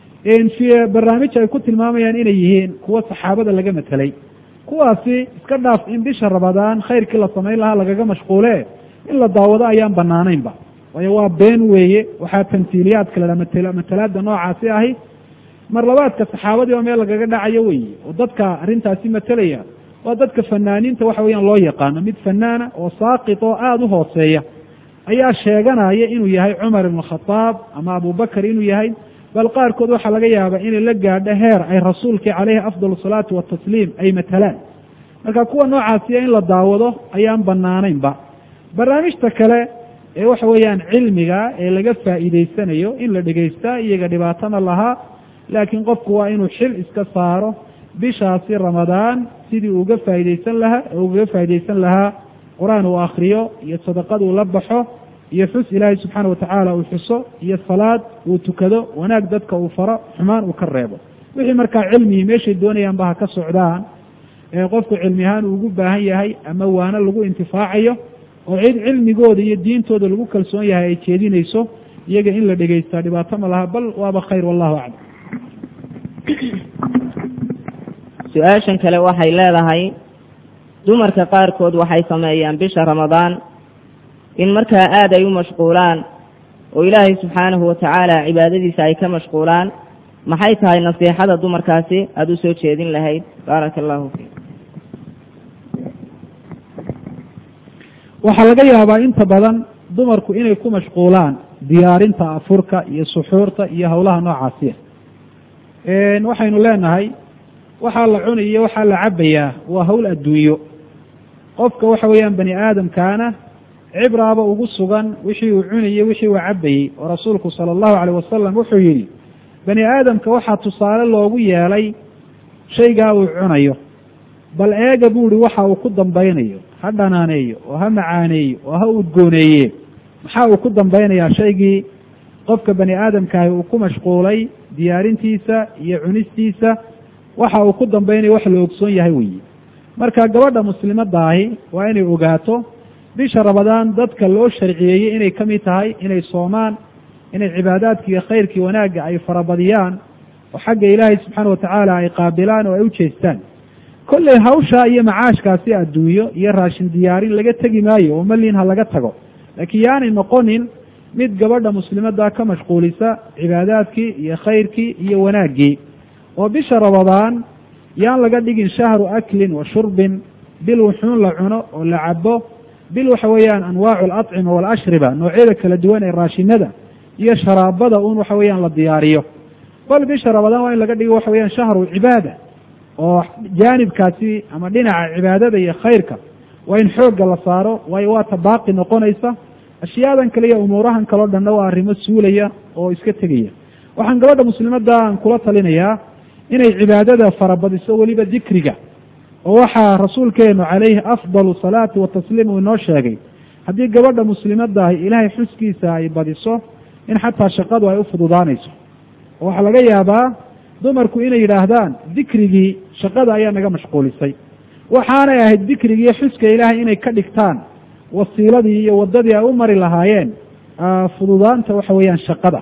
barnaamij ay ku tilmaamayaan inay yihiin kuwa saxaabada laga matelay kuwaasi iska dhaaf in bisha rabadaan khayrkii la samayn lahaa lagaga mashquule in la daawado ayaan banaanaynba waayo waa been weeye waxaa tamhiiliyaadka la dhaha matalaada noocaasi ahi mar labaadka saxaabadii oo meel lagaga dhacayo weeye oo dadka arrintaasi matelaya waa dadka fanaaniinta waxa weeyaan loo yaqaano mid fanaana oo saaqit oo aada u hooseeya ayaa sheeganaya inuu yahay cumar ibn khataab ama abubakar inuu yahay bal qaarkood waxaa laga yaabaa inay la gaadho heer ay rasuulkii calayhi afdal asalaatu watasliim ay matalaan marka kuwa noocaasiya in la daawado ayaan banaanaynba barnaamijta kale ee waxa weeyaan cilmiga ee laga faa'iidaysanayo in la dhegaystaa iyaga dhibaatana lahaa laakiin qofku waa inuu xil iska saaro bishaasi ramadaan sidii uga faa'iidaysan lahaa ugaga faa'iidaysan lahaa qur-aan uu akriyo iyo sadaqad uu la baxo iyo xus ilaahay subxaana watacaala uu xuso iyo salaad uu tukado wanaag dadka uu faro xumaan uu ka reebo wixii markaa cilmigii meeshay doonayaanba ha ka socdaan ee qofku cilmi ahaan uu ugu baahan yahay ama waano lagu intifaacayo oo cid cilmigooda iyo diintooda lagu kalsoon yahay ay jeedinayso iyaga in la dhegaystaa dhibaato ma laha bal waaba khayr wallahu aclam su-aashan kale waxay leedahay dumarka qaarkood waxay sameeyaan bisha ramadaan in markaa aada ay u mashquulaan oo ilaahay subxaanahu watacaala cibaadadiisa ay ka mashquulaan maxay tahay nasiixada dumarkaasi aada u soo jeedin lahayd baaraka allahu fiik waxaa laga yaabaa inta badan dumarku inay ku mashquulaan diyaarinta afurka iyo suxuurta iyo howlaha noocaasiya waxaynu leenahay waxaa la cunay iyo waxaa la cabayaa waa hawl adduunyo qofka waxa weeyaan bani aadamkaana cibraaba ugu sugan wixii uu cunayey wixii uu cabayey oo rasuulku sala allahu calayh wasalam wuxuu yidhi bani aadamka waxaa tusaale loogu yeelay shaygaa uu cunayo bal eega buu ihi waxa uu ku dambaynayo ha dhanaaneeyo oo ha macaaneeyo oo ha udgooneeye maxaa uu ku dambaynayaa shaygii qofka bani aadamkaahi uu ku mashquulay diyaarintiisa iyo cunistiisa waxa uu ku dambaynayo wax la ogsoon yahay weeye marka gabadha muslimadaahi waa inay ogaato bisha rabadaan dadka loo sharciyeeyey inay ka mid tahay inay soomaan inay cibaadaadka iyo khayrkii wanaagga ay farabadiyaan oo xagga ilaahay subxaana watacaala ay qaabilaan oo ay u jeestaan kolley hawshaa iyo macaashkaasi adduunyo iyo raashin diyaarin laga tegi maayo oo malin ha laga tago laakiin yaanay noqonin mid gabadha muslimaddaa ka mashquulisa cibaadaadkii iyo khayrkii iyo wanaaggii oo bisha rabadaan yaan laga dhigin shahru aklin wa shurbin bil wuxuun la cuno oo la cabo bil waxa weeyaan anwaacu alacima walashriba noocyada kala duwan ee raashinada iyo sharaabada un waxa weeyaan la diyaariyo bal bisha rabadaan waa in laga dhigo waxa weyaan shahru cibaada oo jaanibkaasi ama dhinaca cibaadada iyo khayrka waa in xoogga la saaro waayo waata baaqi noqonaysa ashyaadan kale iyo umuurahan kaleo dhanna waa arrimo suulaya oo iska tegaya waxaan gabadha muslimadda aan kula talinayaa inay cibaadada farabadiso weliba dikriga oo waxaa rasuulkeenu calayhi afdalu salaati watasliim uu inoo sheegay haddii gabadha muslimadaahi ilaahay xuskiisa ay badiso in xataa shaqadu ay u fududaanayso oo waxaa laga yaabaa dumarku inay yidhaahdaan dikrigii shaqada ayaa naga mashquulisay waxaanay ahayd dikrigii iyo xuska ilaahay inay ka dhigtaan wasiiladii iyo waddadii ay u mari lahaayeen fududaanta waxa weeyaan shaqada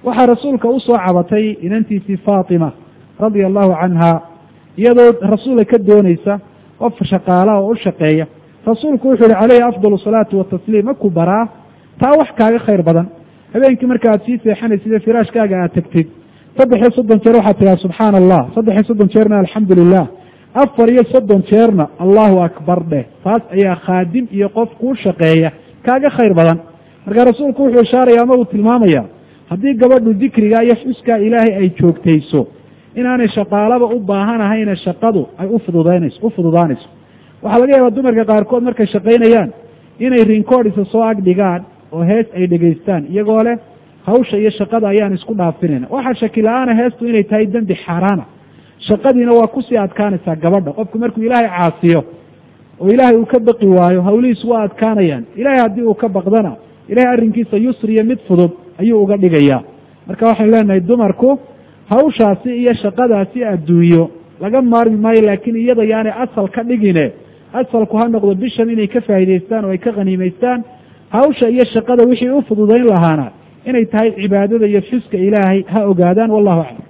waxaa rasuulka usoo cabatay inantiisii Faatima radia allahu canha iyadoo rasuulka ka doonaysa qof shaqaala oo u shaqeeya. rasuulku wuxuu yihi calayhi afdal salaatu watasliim maku baraa taa wax kaaga khayr badan. habeenkii marka aad sii seexanaysid firaashkaaga aad tagtid 33 jeer waxaad tiraa subxaana allah, 33 jeerna alxamdu lilah, 34 jeerna allahu akbar dheh. taas ayaa khaadim iyo qof kuu shaqeeya kaaga khayr badan. marka rasuulku wuxuu ishaaraya ama uu tilmaamaya haddii gabadhu dikriga iyo xuskaa ilaahay ay joogtayso inaanay shaqaalaba u baahanahayna shaqadu ay u fududaanayso. waxaa laga yaabaa dumarka qaarkood markay shaqaynayaan inay rinkoodhisa soo ag dhigaan oo hees ay dhegaystaan iyagoo leh hawsha iyo shaqada ayaan isku dhaafinayna. waxaa shaki la-aana heestu inay tahay dembi xaaraana, shaqadiina waa kusii adkaanaysaa gabadha. qofku markuu ilaahay caasiyo oo ilaahay uu ka baqi waayo hawlihiisu waa adkaanayaan. ilaahay haddii uu ka baqdana ilahay arrinkiisa yusriya mid fudud ayuu uga dhigayaa. marka waxaynu leenahay dumarku hawshaasi iyo shaqadaasi adduunyo laga maarmi maayo, laakiin iyada yaanay asal ka dhigine asalku ha noqdo bishan inay ka faa'idaystaan oo ay ka khaniimaystaan. hawsha iyo shaqada wixii u fududayn lahaana inay tahay cibaadada iyo xuska ilaahay ha ogaadaan. wallahu aclam.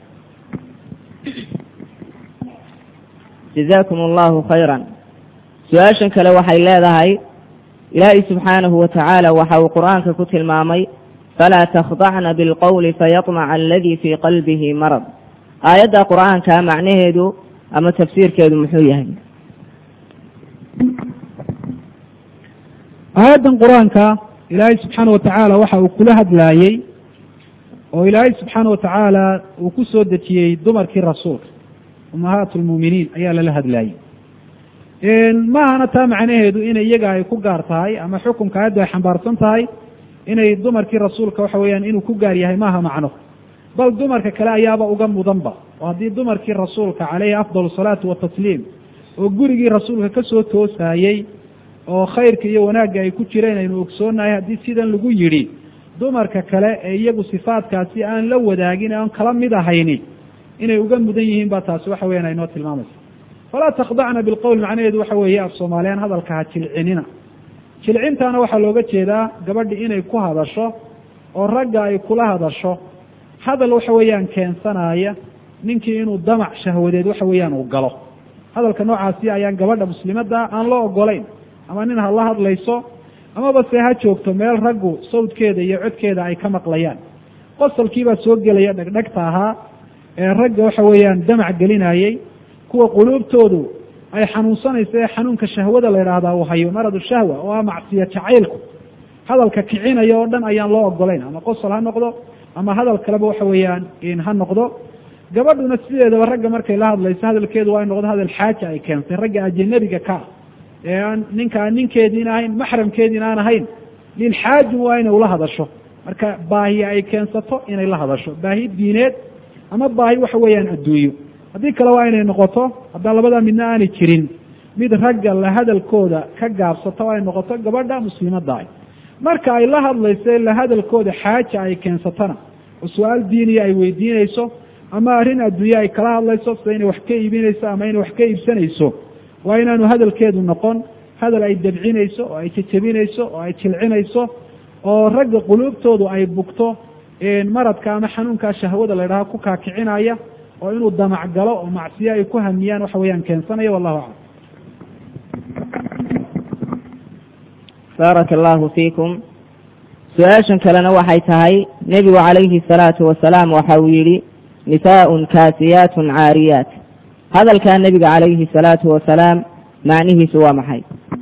jazaakum allahu khayran. su-aashan kale waxay leedahay ilaahay subxaanahu watacaala waxa uu qur'aanka ku tilmaamay falaa takhdacna bilqowli fayatmaca aladii fii qalbihi marad. aayadda qur'aanka macnaheedu ama tafsiirkeedu muxuu yahay? aayaddan qur-aanka ilaahay subxaana watacaala waxa uu kula hadlaayey oo ilaahay subxaana watacaala uu ku soo dejiyey dumarkii rasuulka ummahaat lmuuminiin ayaa lala hadlaayey. maahana taa macnaheedu inay iyaga ay ku gaar tahay ama xukunka aayaddu ay xambaarsan tahay inay dumarkii rasuulka waxa weeyaan inuu ku gaar yahay maaha macno, bal dumarka kale ayaaba uga mudanba. oo haddii dumarkii rasuulka caleyhi afdal salaatu watasliim oo gurigii rasuulka ka soo toosaayey oo khayrka iyo wanaagga ay ku jireen aynu ogsoonahay, haddii sidan lagu yidhi dumarka kale ee iyagu sifaadkaasi aan la wadaagin aan kala mid ahayni inay uga mudan yihiin baa taasi waxa weyan aynoo tilmaamaysa. falaa takhdacna bilqowl macnaheedu waxa weeye af soomaaliyaan hadalka ha jilcinina. jilcintaana waxaa looga jeedaa gabadhi inay ku hadasho oo ragga ay kula hadasho hadal waxa weeyaan keensanaya ninkii inuu damac shahwadeed waxa weeyaan uu galo. hadalka noocaasi ayaan gabadha muslimadda aan loo ogolayn. ama nin ha la hadlayso amaba se ha joogto meel raggu sawdkeeda iyo codkeeda ay ka maqlayaan. qosalkiibaa soo gelaya dhegdhegta ahaa ee ragga waxa weeyaan damac gelinayey, kuwa quluubtoodu ay xanuunsanaysa ee xanuunka shahwada la yidhaahdaa uu hayo maradu shahwa oo ah macsiya jacaylku. hadalka kicinaya oo dhan ayaan loo ogolayn, ama qosol ha noqdo ama hadal kaleba waxa weeyaan ha noqdo. gabadhuna sideedaba ragga markay la hadlayso hadalkeedu waa in noqdo hadal xaaja ay keentay, ragga ajanabiga ka ee aan ninkeediina ahayn maxramkeediina aan ahayn lilxaajin waa inay ula hadasho. marka baahi ay keensato inay la hadasho, baahi diineed ama baahi waxa weeyaan adduunyo. haddii kale waa inay noqoto haddaan labadaa midna aanay jirin mid ragga la hadalkooda ka gaabsato ay noqoto gabadha muslimadda ah. marka ay la hadlayso la hadalkooda xaaja ay keensatana oo su-aal diiniya ay weydiinayso ama arrin adduunye ay kala hadlayso sida inay wax ka iibinayso ama inay wax ka iibsanayso, waa inaanu hadalkeedu noqon hadal ay dabcinayso oo ay jejebinayso oo ay jilcinayso oo ragga quluubtoodu ay bugto maradka ama xanuunkaa shahwada la yidhaha ku kaakicinaya oo inuu damac galo oo macsiyo ay ku hamiyaan waxa weeyaan keensanaya. wallahu aclam. baaraka allahu fiikum. su-aashan kalena waxay tahay nebigu calayhi salaatu wasalaam waxa uu yidhi nisaaءun kaasiyaatun caariyaat. hadalkaa nebiga calayhi salaatu wasalaam macnihiisu waa maxay?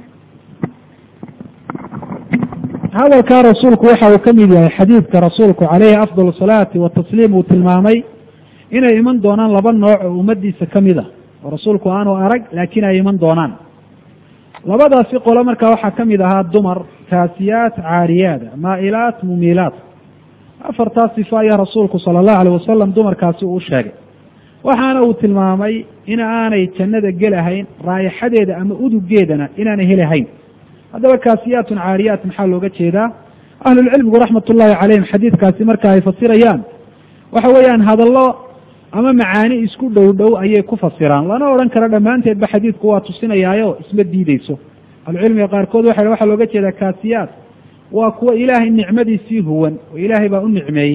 hadalkaa rasuulku waxa uu ka mid yahay xadiidka rasuulku caleyhi afdal salaati watasliim uu tilmaamay inay iman doonaan laba nooc oo ummadiisa ka mid a oo rasuulku aanu arag laakiin ay iman doonaan. labadaasi qolo markaa waxaa ka mid ahaa dumar kaasiyaat caariyaada maa'ilaat mumiilaat. afartaas sifo ayaa rasuulku sala allahu alayh wasalam dumarkaasi uu sheegay, waxaana uu tilmaamay in aanay jannada gelahayn, raayaxadeeda ama udugeedana inaanay helahayn. haddaba kaasiyaatun caariyaat maxaa looga jeedaa? ahlulcilmigu raxmatullaahi calayhim xadiidkaasi marka ay fasirayaan waxa weeyaan hadallo ama macaani isku dhow dhow ayay ku fasiraan, lana odhan karo dhammaanteedba xadiidku waa tusinayaayo isma diideyso. ahlucilmiga qaarkood waxaa looga jeedaa kaasiyaat waa kuwa ilaahay nicmadiisii huwan oo ilaahay baa u nicmeeyey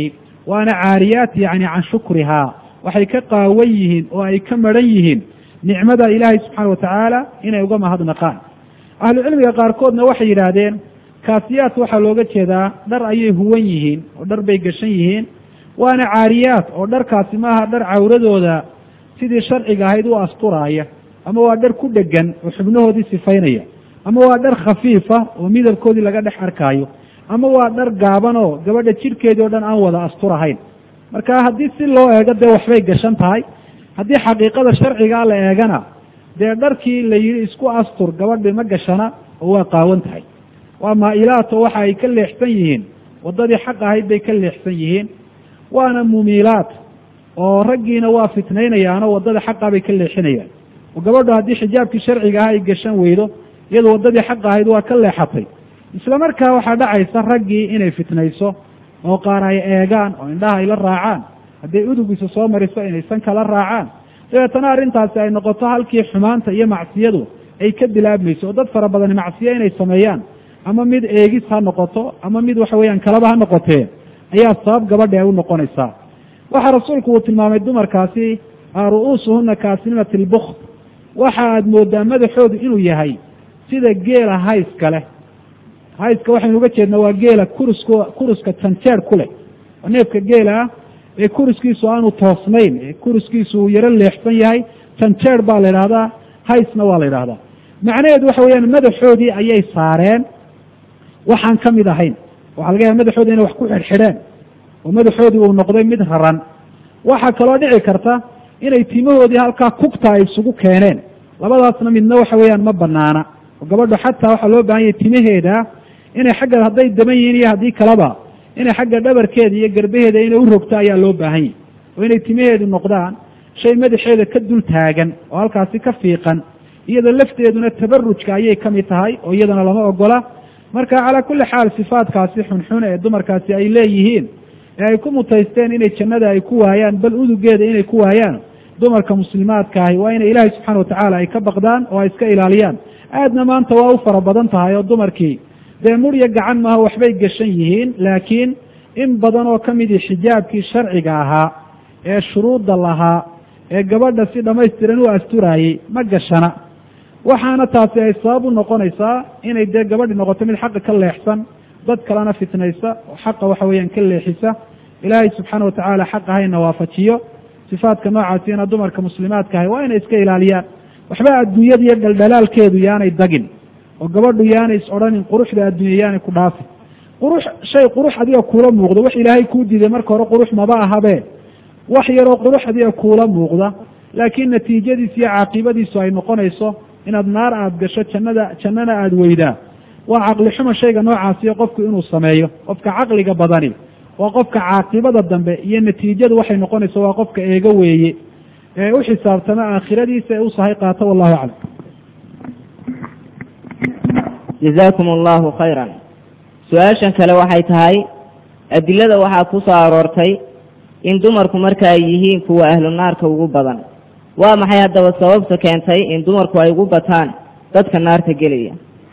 waana caariyaat yani can shukrihaa waxay ka qaawan yihiin oo ay ka maran yihiin nicmada ilaahay subxaana watacaala inay uga mahadnaqaan ahlucilmiga qaarkoodna waxay yidhaahdeen kaasiyaat waxaa looga jeedaa dhar ayay huwan yihiin oo dhar bay gashan yihiin waana caariyaat oo dharkaasi maaha dhar cawradooda sidii sharciga ahayd u asturaaya ama waa dhar ku dhegan oo xubnahoodii sifaynaya ama waa dhar khafiifa oo midabkoodii laga dhex arkaayo ama waa dhar gaaban oo gabadha jidhkeedii o dhan aan wada asturahayn marka haddii si loo eego dee waxbay gashan tahay haddii xaqiiqada sharcigaa la eegana dee dharkii la yidhi isku astur gabadhi ma gashana oo waa qaawan tahay waa maailaato waxa ay ka leexsan yihiin waddadii xaq ahayd bay ka leexsan yihiin waana mumiilaat oo raggiina waa fitnaynayaanoo waddada xaqa bay ka leexinayaan oo gabadhu haddii xijaabkii sharciga ah ay gashan weydo iyadu waddadii xaqa ahayd waa ka leexatay isla markaa waxaa dhacaysa raggii inay fitnayso oo qaar ay eegaan oo indhaha ay la raacaan hadday udugiisa soo mariso inaysan kala raacaan dabeetana arrintaasi ay noqoto halkii xumaanta iyo macsiyadu ay ka bilaabmayso oo dad fara badani macsiyo inay sameeyaan ama mid eegis ha noqoto ama mid waxa weeyaan kalaba ha noqotee ayaa sabab gabadhi ay u noqonaysaa waxaa rasuulku uu tilmaamay dumarkaasi ru'uusuhuna kaasinimati lbukd waxa aad moodaa madaxoodu inuu yahay sida geela hayska leh hayska waxaynu uga jeednaa waa geela kuruska janjeer ku leh oo neefka geela ah ee kuriskiisu aanu toosnayn ee kuriskiisu uu yaro leexsan yahay janjeer baa la yidhahdaa haysna waa la yidhahdaa macnaheedu waxa weeyaan madaxoodii ayay saareen waxaan ka mid ahayn waxaa laga yahay madaxoodii inay wax ku xidhxidheen oo madaxoodii uu noqday mid raran waxaa kaloo dhici karta inay timahoodii halkaa kugta ay isugu keeneen labadaasna midna waxa weeyaan ma banaana oo gabadhu xataa waxaa loo baahan yahay timaheeda inay xagga hadday daban yihiin iyo haddii kaleba inay xagga dhabarkeeda iyo garbaheeda inay u rogto ayaa loo baahan yahy oo inay timaheedu noqdaan shay madaxeeda ka dul taagan oo halkaasi ka fiiqan iyada lafteeduna tabarujka ayay ka mid tahay oo iyadana lama ogola marka calaa kulli xaal sifaadkaasi xunxun ee dumarkaasi ay leeyihiin ee ay ku mutaysteen inay jannada ay ku waayaan bal udugeeda inay ku waayaan dumarka muslimaadka ahi waa inay ilaahay subxaana watacaala ay ka baqdaan oo ay iska ilaaliyaan aadna maanta waa u fara badan tahay oo dumarkii dee murya gacan maaha waxbay gashan yihiin laakiin in badan oo ka midii xijaabkii sharciga ahaa ee shuruudda lahaa ee gabadha si dhammaystiran u asturaayey ma gashana waxaana taasi ay sabab u noqonaysaa inay dee gabadhi noqoto mid xaqa ka leexsan dad kalena fitnaysa oo xaqa waxa weeyaan ka leexisa ilaahay subxaana watacaala xaqa hayna waafajiyo sifaadka noocaasina dumarka muslimaadka ahay waa inay iska ilaaliyaan waxba adduunyada iyo dhaldhalaalkeedu yaanay dagin oo gabadhu yaanay is odhanin quruxda adduunya yaanay ku dhaafin shay qurux adiga kuula muuqdo wax ilaahay kuu diiday marka hore qurux maba ahabe wax yaroo qurux adiga kuula muuqda laakiin natiijadiis iyo caaqibadiisu ay noqonayso inaad naar aada gasho jannana aada weydaa waa caqli xumo shayga noocaasiyo qofku inuu sameeyo qofka caqliga badani waa qofka caaqibada dambe iyo natiijadu waxay noqonayso waa qofka eego weeye ee u xisaabtama aakhiradiisa ee u sahay qaato wallahu aclam jazaakum allahu khayran su-aashan kale waxay tahay adilada waxaa ku soo aroortay in dumarku marka ay yihiin kuwa ahlu naarka ugu badan waa maxay haddaba sababta keentay in dumarku ay ugu bataan dadka naarta gelaya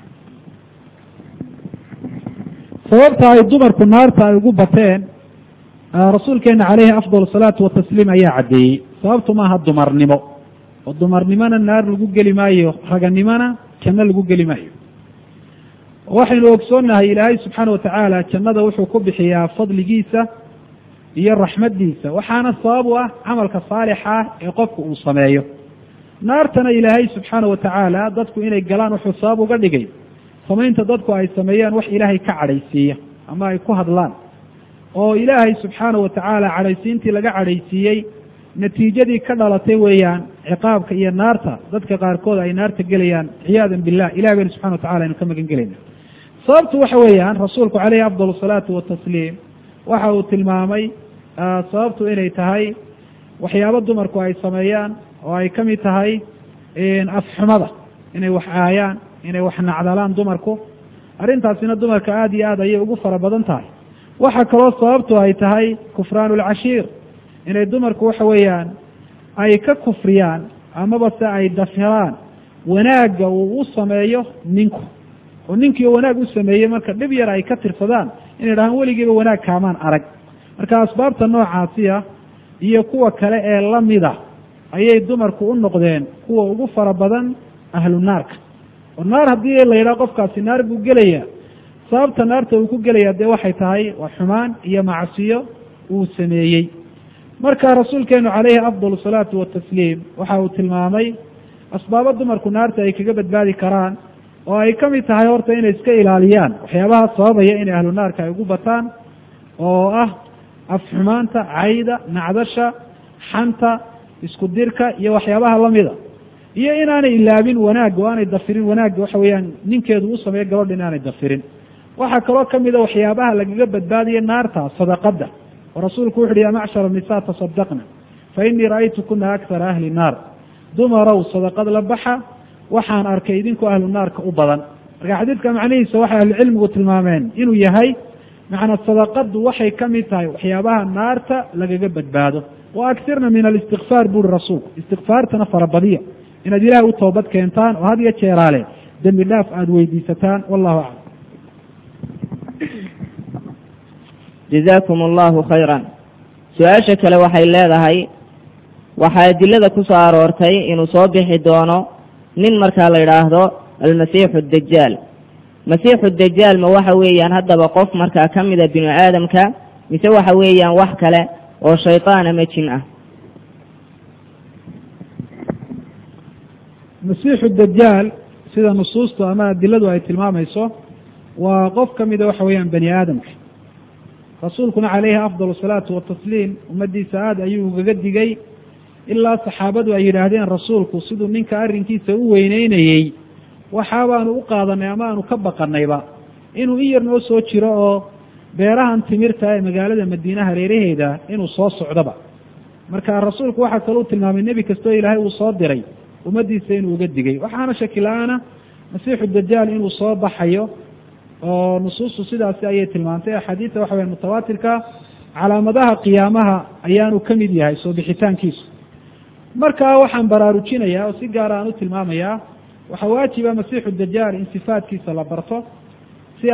sababta ay dumarku naarta ay ugu bateen rasuulkeena caleyhi afdal salaatu watasliim ayaa caddeeyey sababtu maaha dumarnimo oo dumarnimona naar lagu geli maayo raganimona janno lagu geli maayo waxaynu ogsoonnahay ilaahay subxaana watacaala jannada wuxuu ku bixiyaa fadligiisa iyo raxmaddiisa waxaana sabab u ah camalka saalixa ah ee qofku uu sameeyo naartana ilaahay subxaana watacaala dadku inay galaan wuxuu sabab uga dhigay samaynta dadku ay sameeyaan wax ilaahay ka cadhaysiiya ama ay ku hadlaan oo ilaahay subxaana watacaala cadhaysiintii laga cadhaysiiyey natiijadii ka dhalatay weeyaan ciqaabka iyo naarta dadka qaarkood ay naarta gelayaan ciyaadan billah ilahi baynu subxana watacala aynu ka magan gelayna sababtu waxa weeyaan rasuulku caleyhi afdal salaatu watasliim waxa uu tilmaamay sababtu inay tahay waxyaabo dumarku ay sameeyaan oo ay ka mid tahay afxumada inay wax caayaan inay wax nacdalaan dumarku arrintaasina dumarka aada iyo aad ayay ugu fara badan tahay waxa kaloo sababtu ay tahay kufraanu lcashiir inay dumarku waxa weeyaan ay ka kufriyaan amaba se ay dafiraan wanaagga uu u sameeyo ninku oo ninkii wanaag u sameeyey marka dhib yar ay ka tirsadaan inay dhahaan weligiiba wanaag kaamaan arag marka asbaabta noocaasiya iyo kuwa kale ee lamida ayay dumarku u noqdeen kuwa ugu fara badan ahlu naarka oo naar haddii la yidhaha qofkaasi naar buu gelaya sababta naarta uu ku gelaya dee waxay tahay waa xumaan iyo macsiyo uu sameeyey marka rasuulkeenu calayhi afdal salaatu watasliim waxa uu tilmaamay asbaabo dumarku naarta ay kaga badbaadi karaan oo ay ka mid tahay horta inay iska ilaaliyaan waxyaabaha sababaya inay ahlu naarka ay ugu bataan oo ah afxumaanta cayda nacdasha xanta isku dirka iyo waxyaabaha lamida iyo inaanay ilaabin wanaagga o aanay dafirin wanaagga waxa weeyaan ninkeedu u sameeyo gabadha inaanay dafirin waxaa kaloo kamida waxyaabaha lagaga badbaadiya naarta sadaqada oo rasuulku wuxu uhi ya macshar الnisa taصadaqna fainii ra'aytukuna akara ahli naar dumarow sadaqad la baxa waxaan arkay idinku ahlu naarka u badan marka xadiidka macnihiisa waxay ahlucilmigu tilmaameen inuu yahay macnaa sadaqadu waxay kamid tahay waxyaabaha naarta lagaga badbaado wa aksirna min alistikfaar buri rasuulku istikfaartana farabadiya inaad ilahay u toobad keentaan oo had iyo jeeraale dembi dhaaf aada weydiisataan wallahu aclam jazakum allahu khayran su-aasha kale waxay leedahay waxaa adilada ku soo aroortay inuu soo bixi doono nin markaa la yidhaahdo almasiixu dajaal masiixu dajaal ma waxa weeyaan haddaba qof markaa ka mida binu aadamka mise waxa weeyaan wax kale oo shaytaan ama jin ah masiixu dajaal sida nusuustu ama adiladu ay tilmaamayso waa qof ka mida waxa weeyaan bani aadamka rasuulkuna calayhi afdal asalaatu watasliim ummaddiisa aada ayuu ugaga digay ilaa saxaabadu ay yidhaahdeen rasuulku siduu ninka arrinkiisa u weyneynayey waxaabaanu u qaadanay ama aanu ka baqanayba inuu in yar noo soo jiro oo beerahan timirta ee magaalada madiine hareeraheeda inuu soo socdoba marka rasuulku waxaa kaluu tilmaamay nebi kastoo ilaahay uu soo diray ummaddiisa inuu uga digay waxaana shaki la-aana masiixu dajaal inuu soo baxayo oo nusuustu sidaasi ayay tilmaantay axaadiista waxa weya mutawaatirka calaamadaha qiyaamaha ayaanu ka mid yahay soo bixitaankiisu markaa waxaan baraarujinayaa oo si gaara aan u tilmaamayaa waxaa waajiba masiixu dajaal in sifaadkiisa la barto si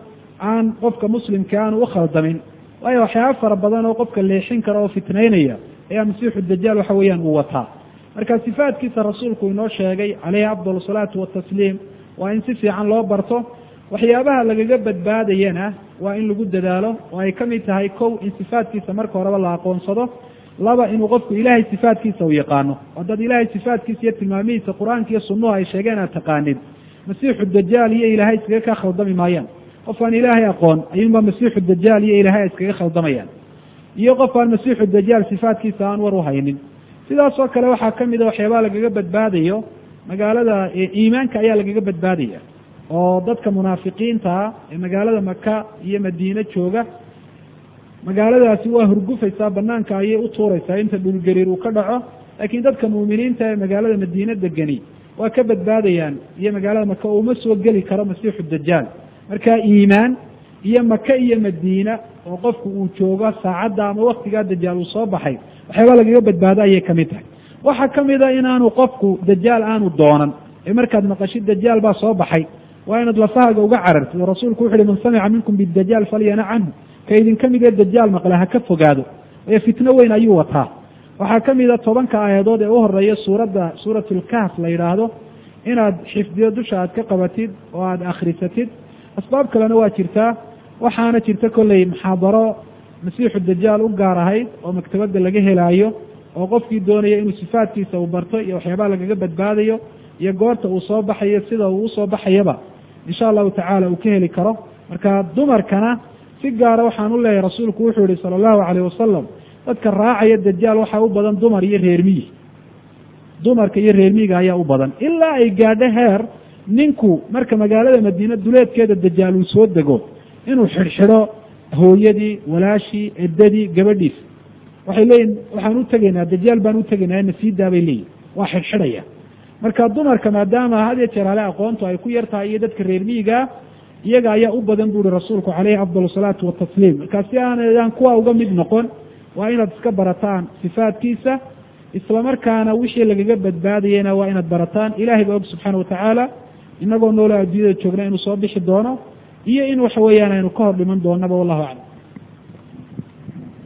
aan qofka muslimka aanu u khaldamin waayo waxyaaba fara badan oo qofka leexin kara oo fitnaynaya ayaa masiixu dajaal waxa weeyaan uu wataa marka sifaadkiisa rasuulku inoo sheegay calayhi afdal asalaatu watasliim waa in si fiican loo barto waxyaabaha lagaga badbaadayana waa in lagu dadaalo oo ay ka mid tahay kow in sifaadkiisa marka horeba la aqoonsado laba inuu qofku ilaahay sifaadkiisa u yaqaano haddaad ilaahay sifaadkiisa iyo tilmaamihiisa qur-aanka iyo sunnuhu ay sheegeen aad taqaanid masiixu dajaal iyo ilaahay iskaga kaa khaldami maayaan qof aan ilaahay aqoon ayuunbaa masiixu dajaal iyo ilaahay iskaga khaldamayaan iyo qof aan masiixu dajaal sifaadkiisa aan war u haynin sidaas oo kale waxaa ka mid a waxyaabaha lagaga badbaadayo magaalada iimaanka ayaa lagaga badbaadaya oo dadka munaafiqiintaa ee magaalada maka iyo madiine jooga magaaladaasi waa hurgufaysaa banaanka ayay u tuuraysaa inta dhulgariir uu ka dhaco laakiin dadka muuminiinta ee magaalada madiine degani waa ka badbaadayaan iyo magaalada maka oo uma soo geli karo masiixu dajaal marka iimaan iyo maka iyo madiina oo qofku uu joogo saacadda ama waktigaa dajaal uu soo baxay waxyaaba lagaga badbaado ayay kamid tahay waxaa kamid a inaanu qofku dajaal aanu doonan ee markaad maqashid dajaal baa soo baxay waa inaad lafahaaga uga carartid oo rasuulku wuxu uhi man samica minkum bidajaal falyana canhu ka idinka mid ee dajaal maqle ha ka fogaado ee fitno weyn ayuu wataa waxaa ka mid a 10 aayadood ee u horeeya suuratulkahf la yidhaahdo inaad xifdiyo dusha aad ka qabatid oo aad akhrisatid asbaab kalena waa jirtaa waxaana jirta kolley muxaadaro masiixu dajaal u gaar ahayd oo maktabada laga helaayo oo qofkii doonaya inuu sifaadkiisa uu barto iyo waxyaabaha lagaga badbaadayo iyo goorta uu soo baxayo sida uu usoo baxayaba insha allahu tacaala uu ka heli karo marka dumarkana si gaara waxaan u leeyahay rasuulku wuxuu yihi sala allahu calayh wasalam dadka raacaya dajaal waxaa u badan dumar iyo reermiyi dumarka iyo reermiyiga ayaa u badan ilaa ay gaadho heer ninku marka magaalada madiine duleedkeeda dajaal uu soo dego inuu xidhxidho hooyadii walaashii eddadii gabadhiis waxay leeyihin waxaan u tegaynaa dajaal baan u tegaynaa nasiidaa bay leeyihin waa xidhxidhaya marka dumarka maadaama had iyo jeer hale aqoontu ay ku yar tahay iyo dadka reer miyigaa iyaga ayaa u badan buuhi rasuulku calayhi afdal asalaatu watasliim markaa si aanaydan kuwa uga mid noqon waa inaad iska barataan sifaadkiisa islamarkaana wixii lagaga badbaadayena waa inaad barataan ilahay ba og subxaana watacaala inagoo noolo adduunyada joogna inuu soo bixi doono iyo in waxa weeyaan aynu ka hor dhiman doonaba wallahu aclam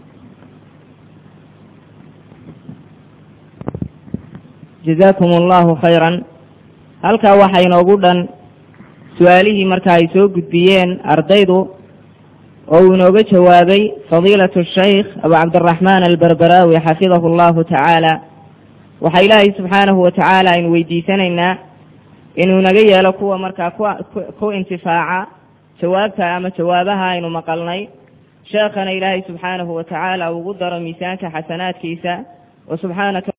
جزاكم الله خيرا. halkaa waxaa inoogu dhan su-aalihii marka ay soo gudbiyeen ardaydu oo uu inooga jawaabay fadiilatu shaykh abu cabdiraxmaan alberberaawi xafidahu allahu tacaala. waxaa ilaahay subxaanahu watacaala aynu weydiisanaynaa inuu naga yeelo kuwa markaa ku intifaaca jawaabta ama jawaabaha aynu maqalnay. sheekhana ilaahay subxaanahu watacaala ugu daro miisaanka xasanaadkiisa. wa subxaanaka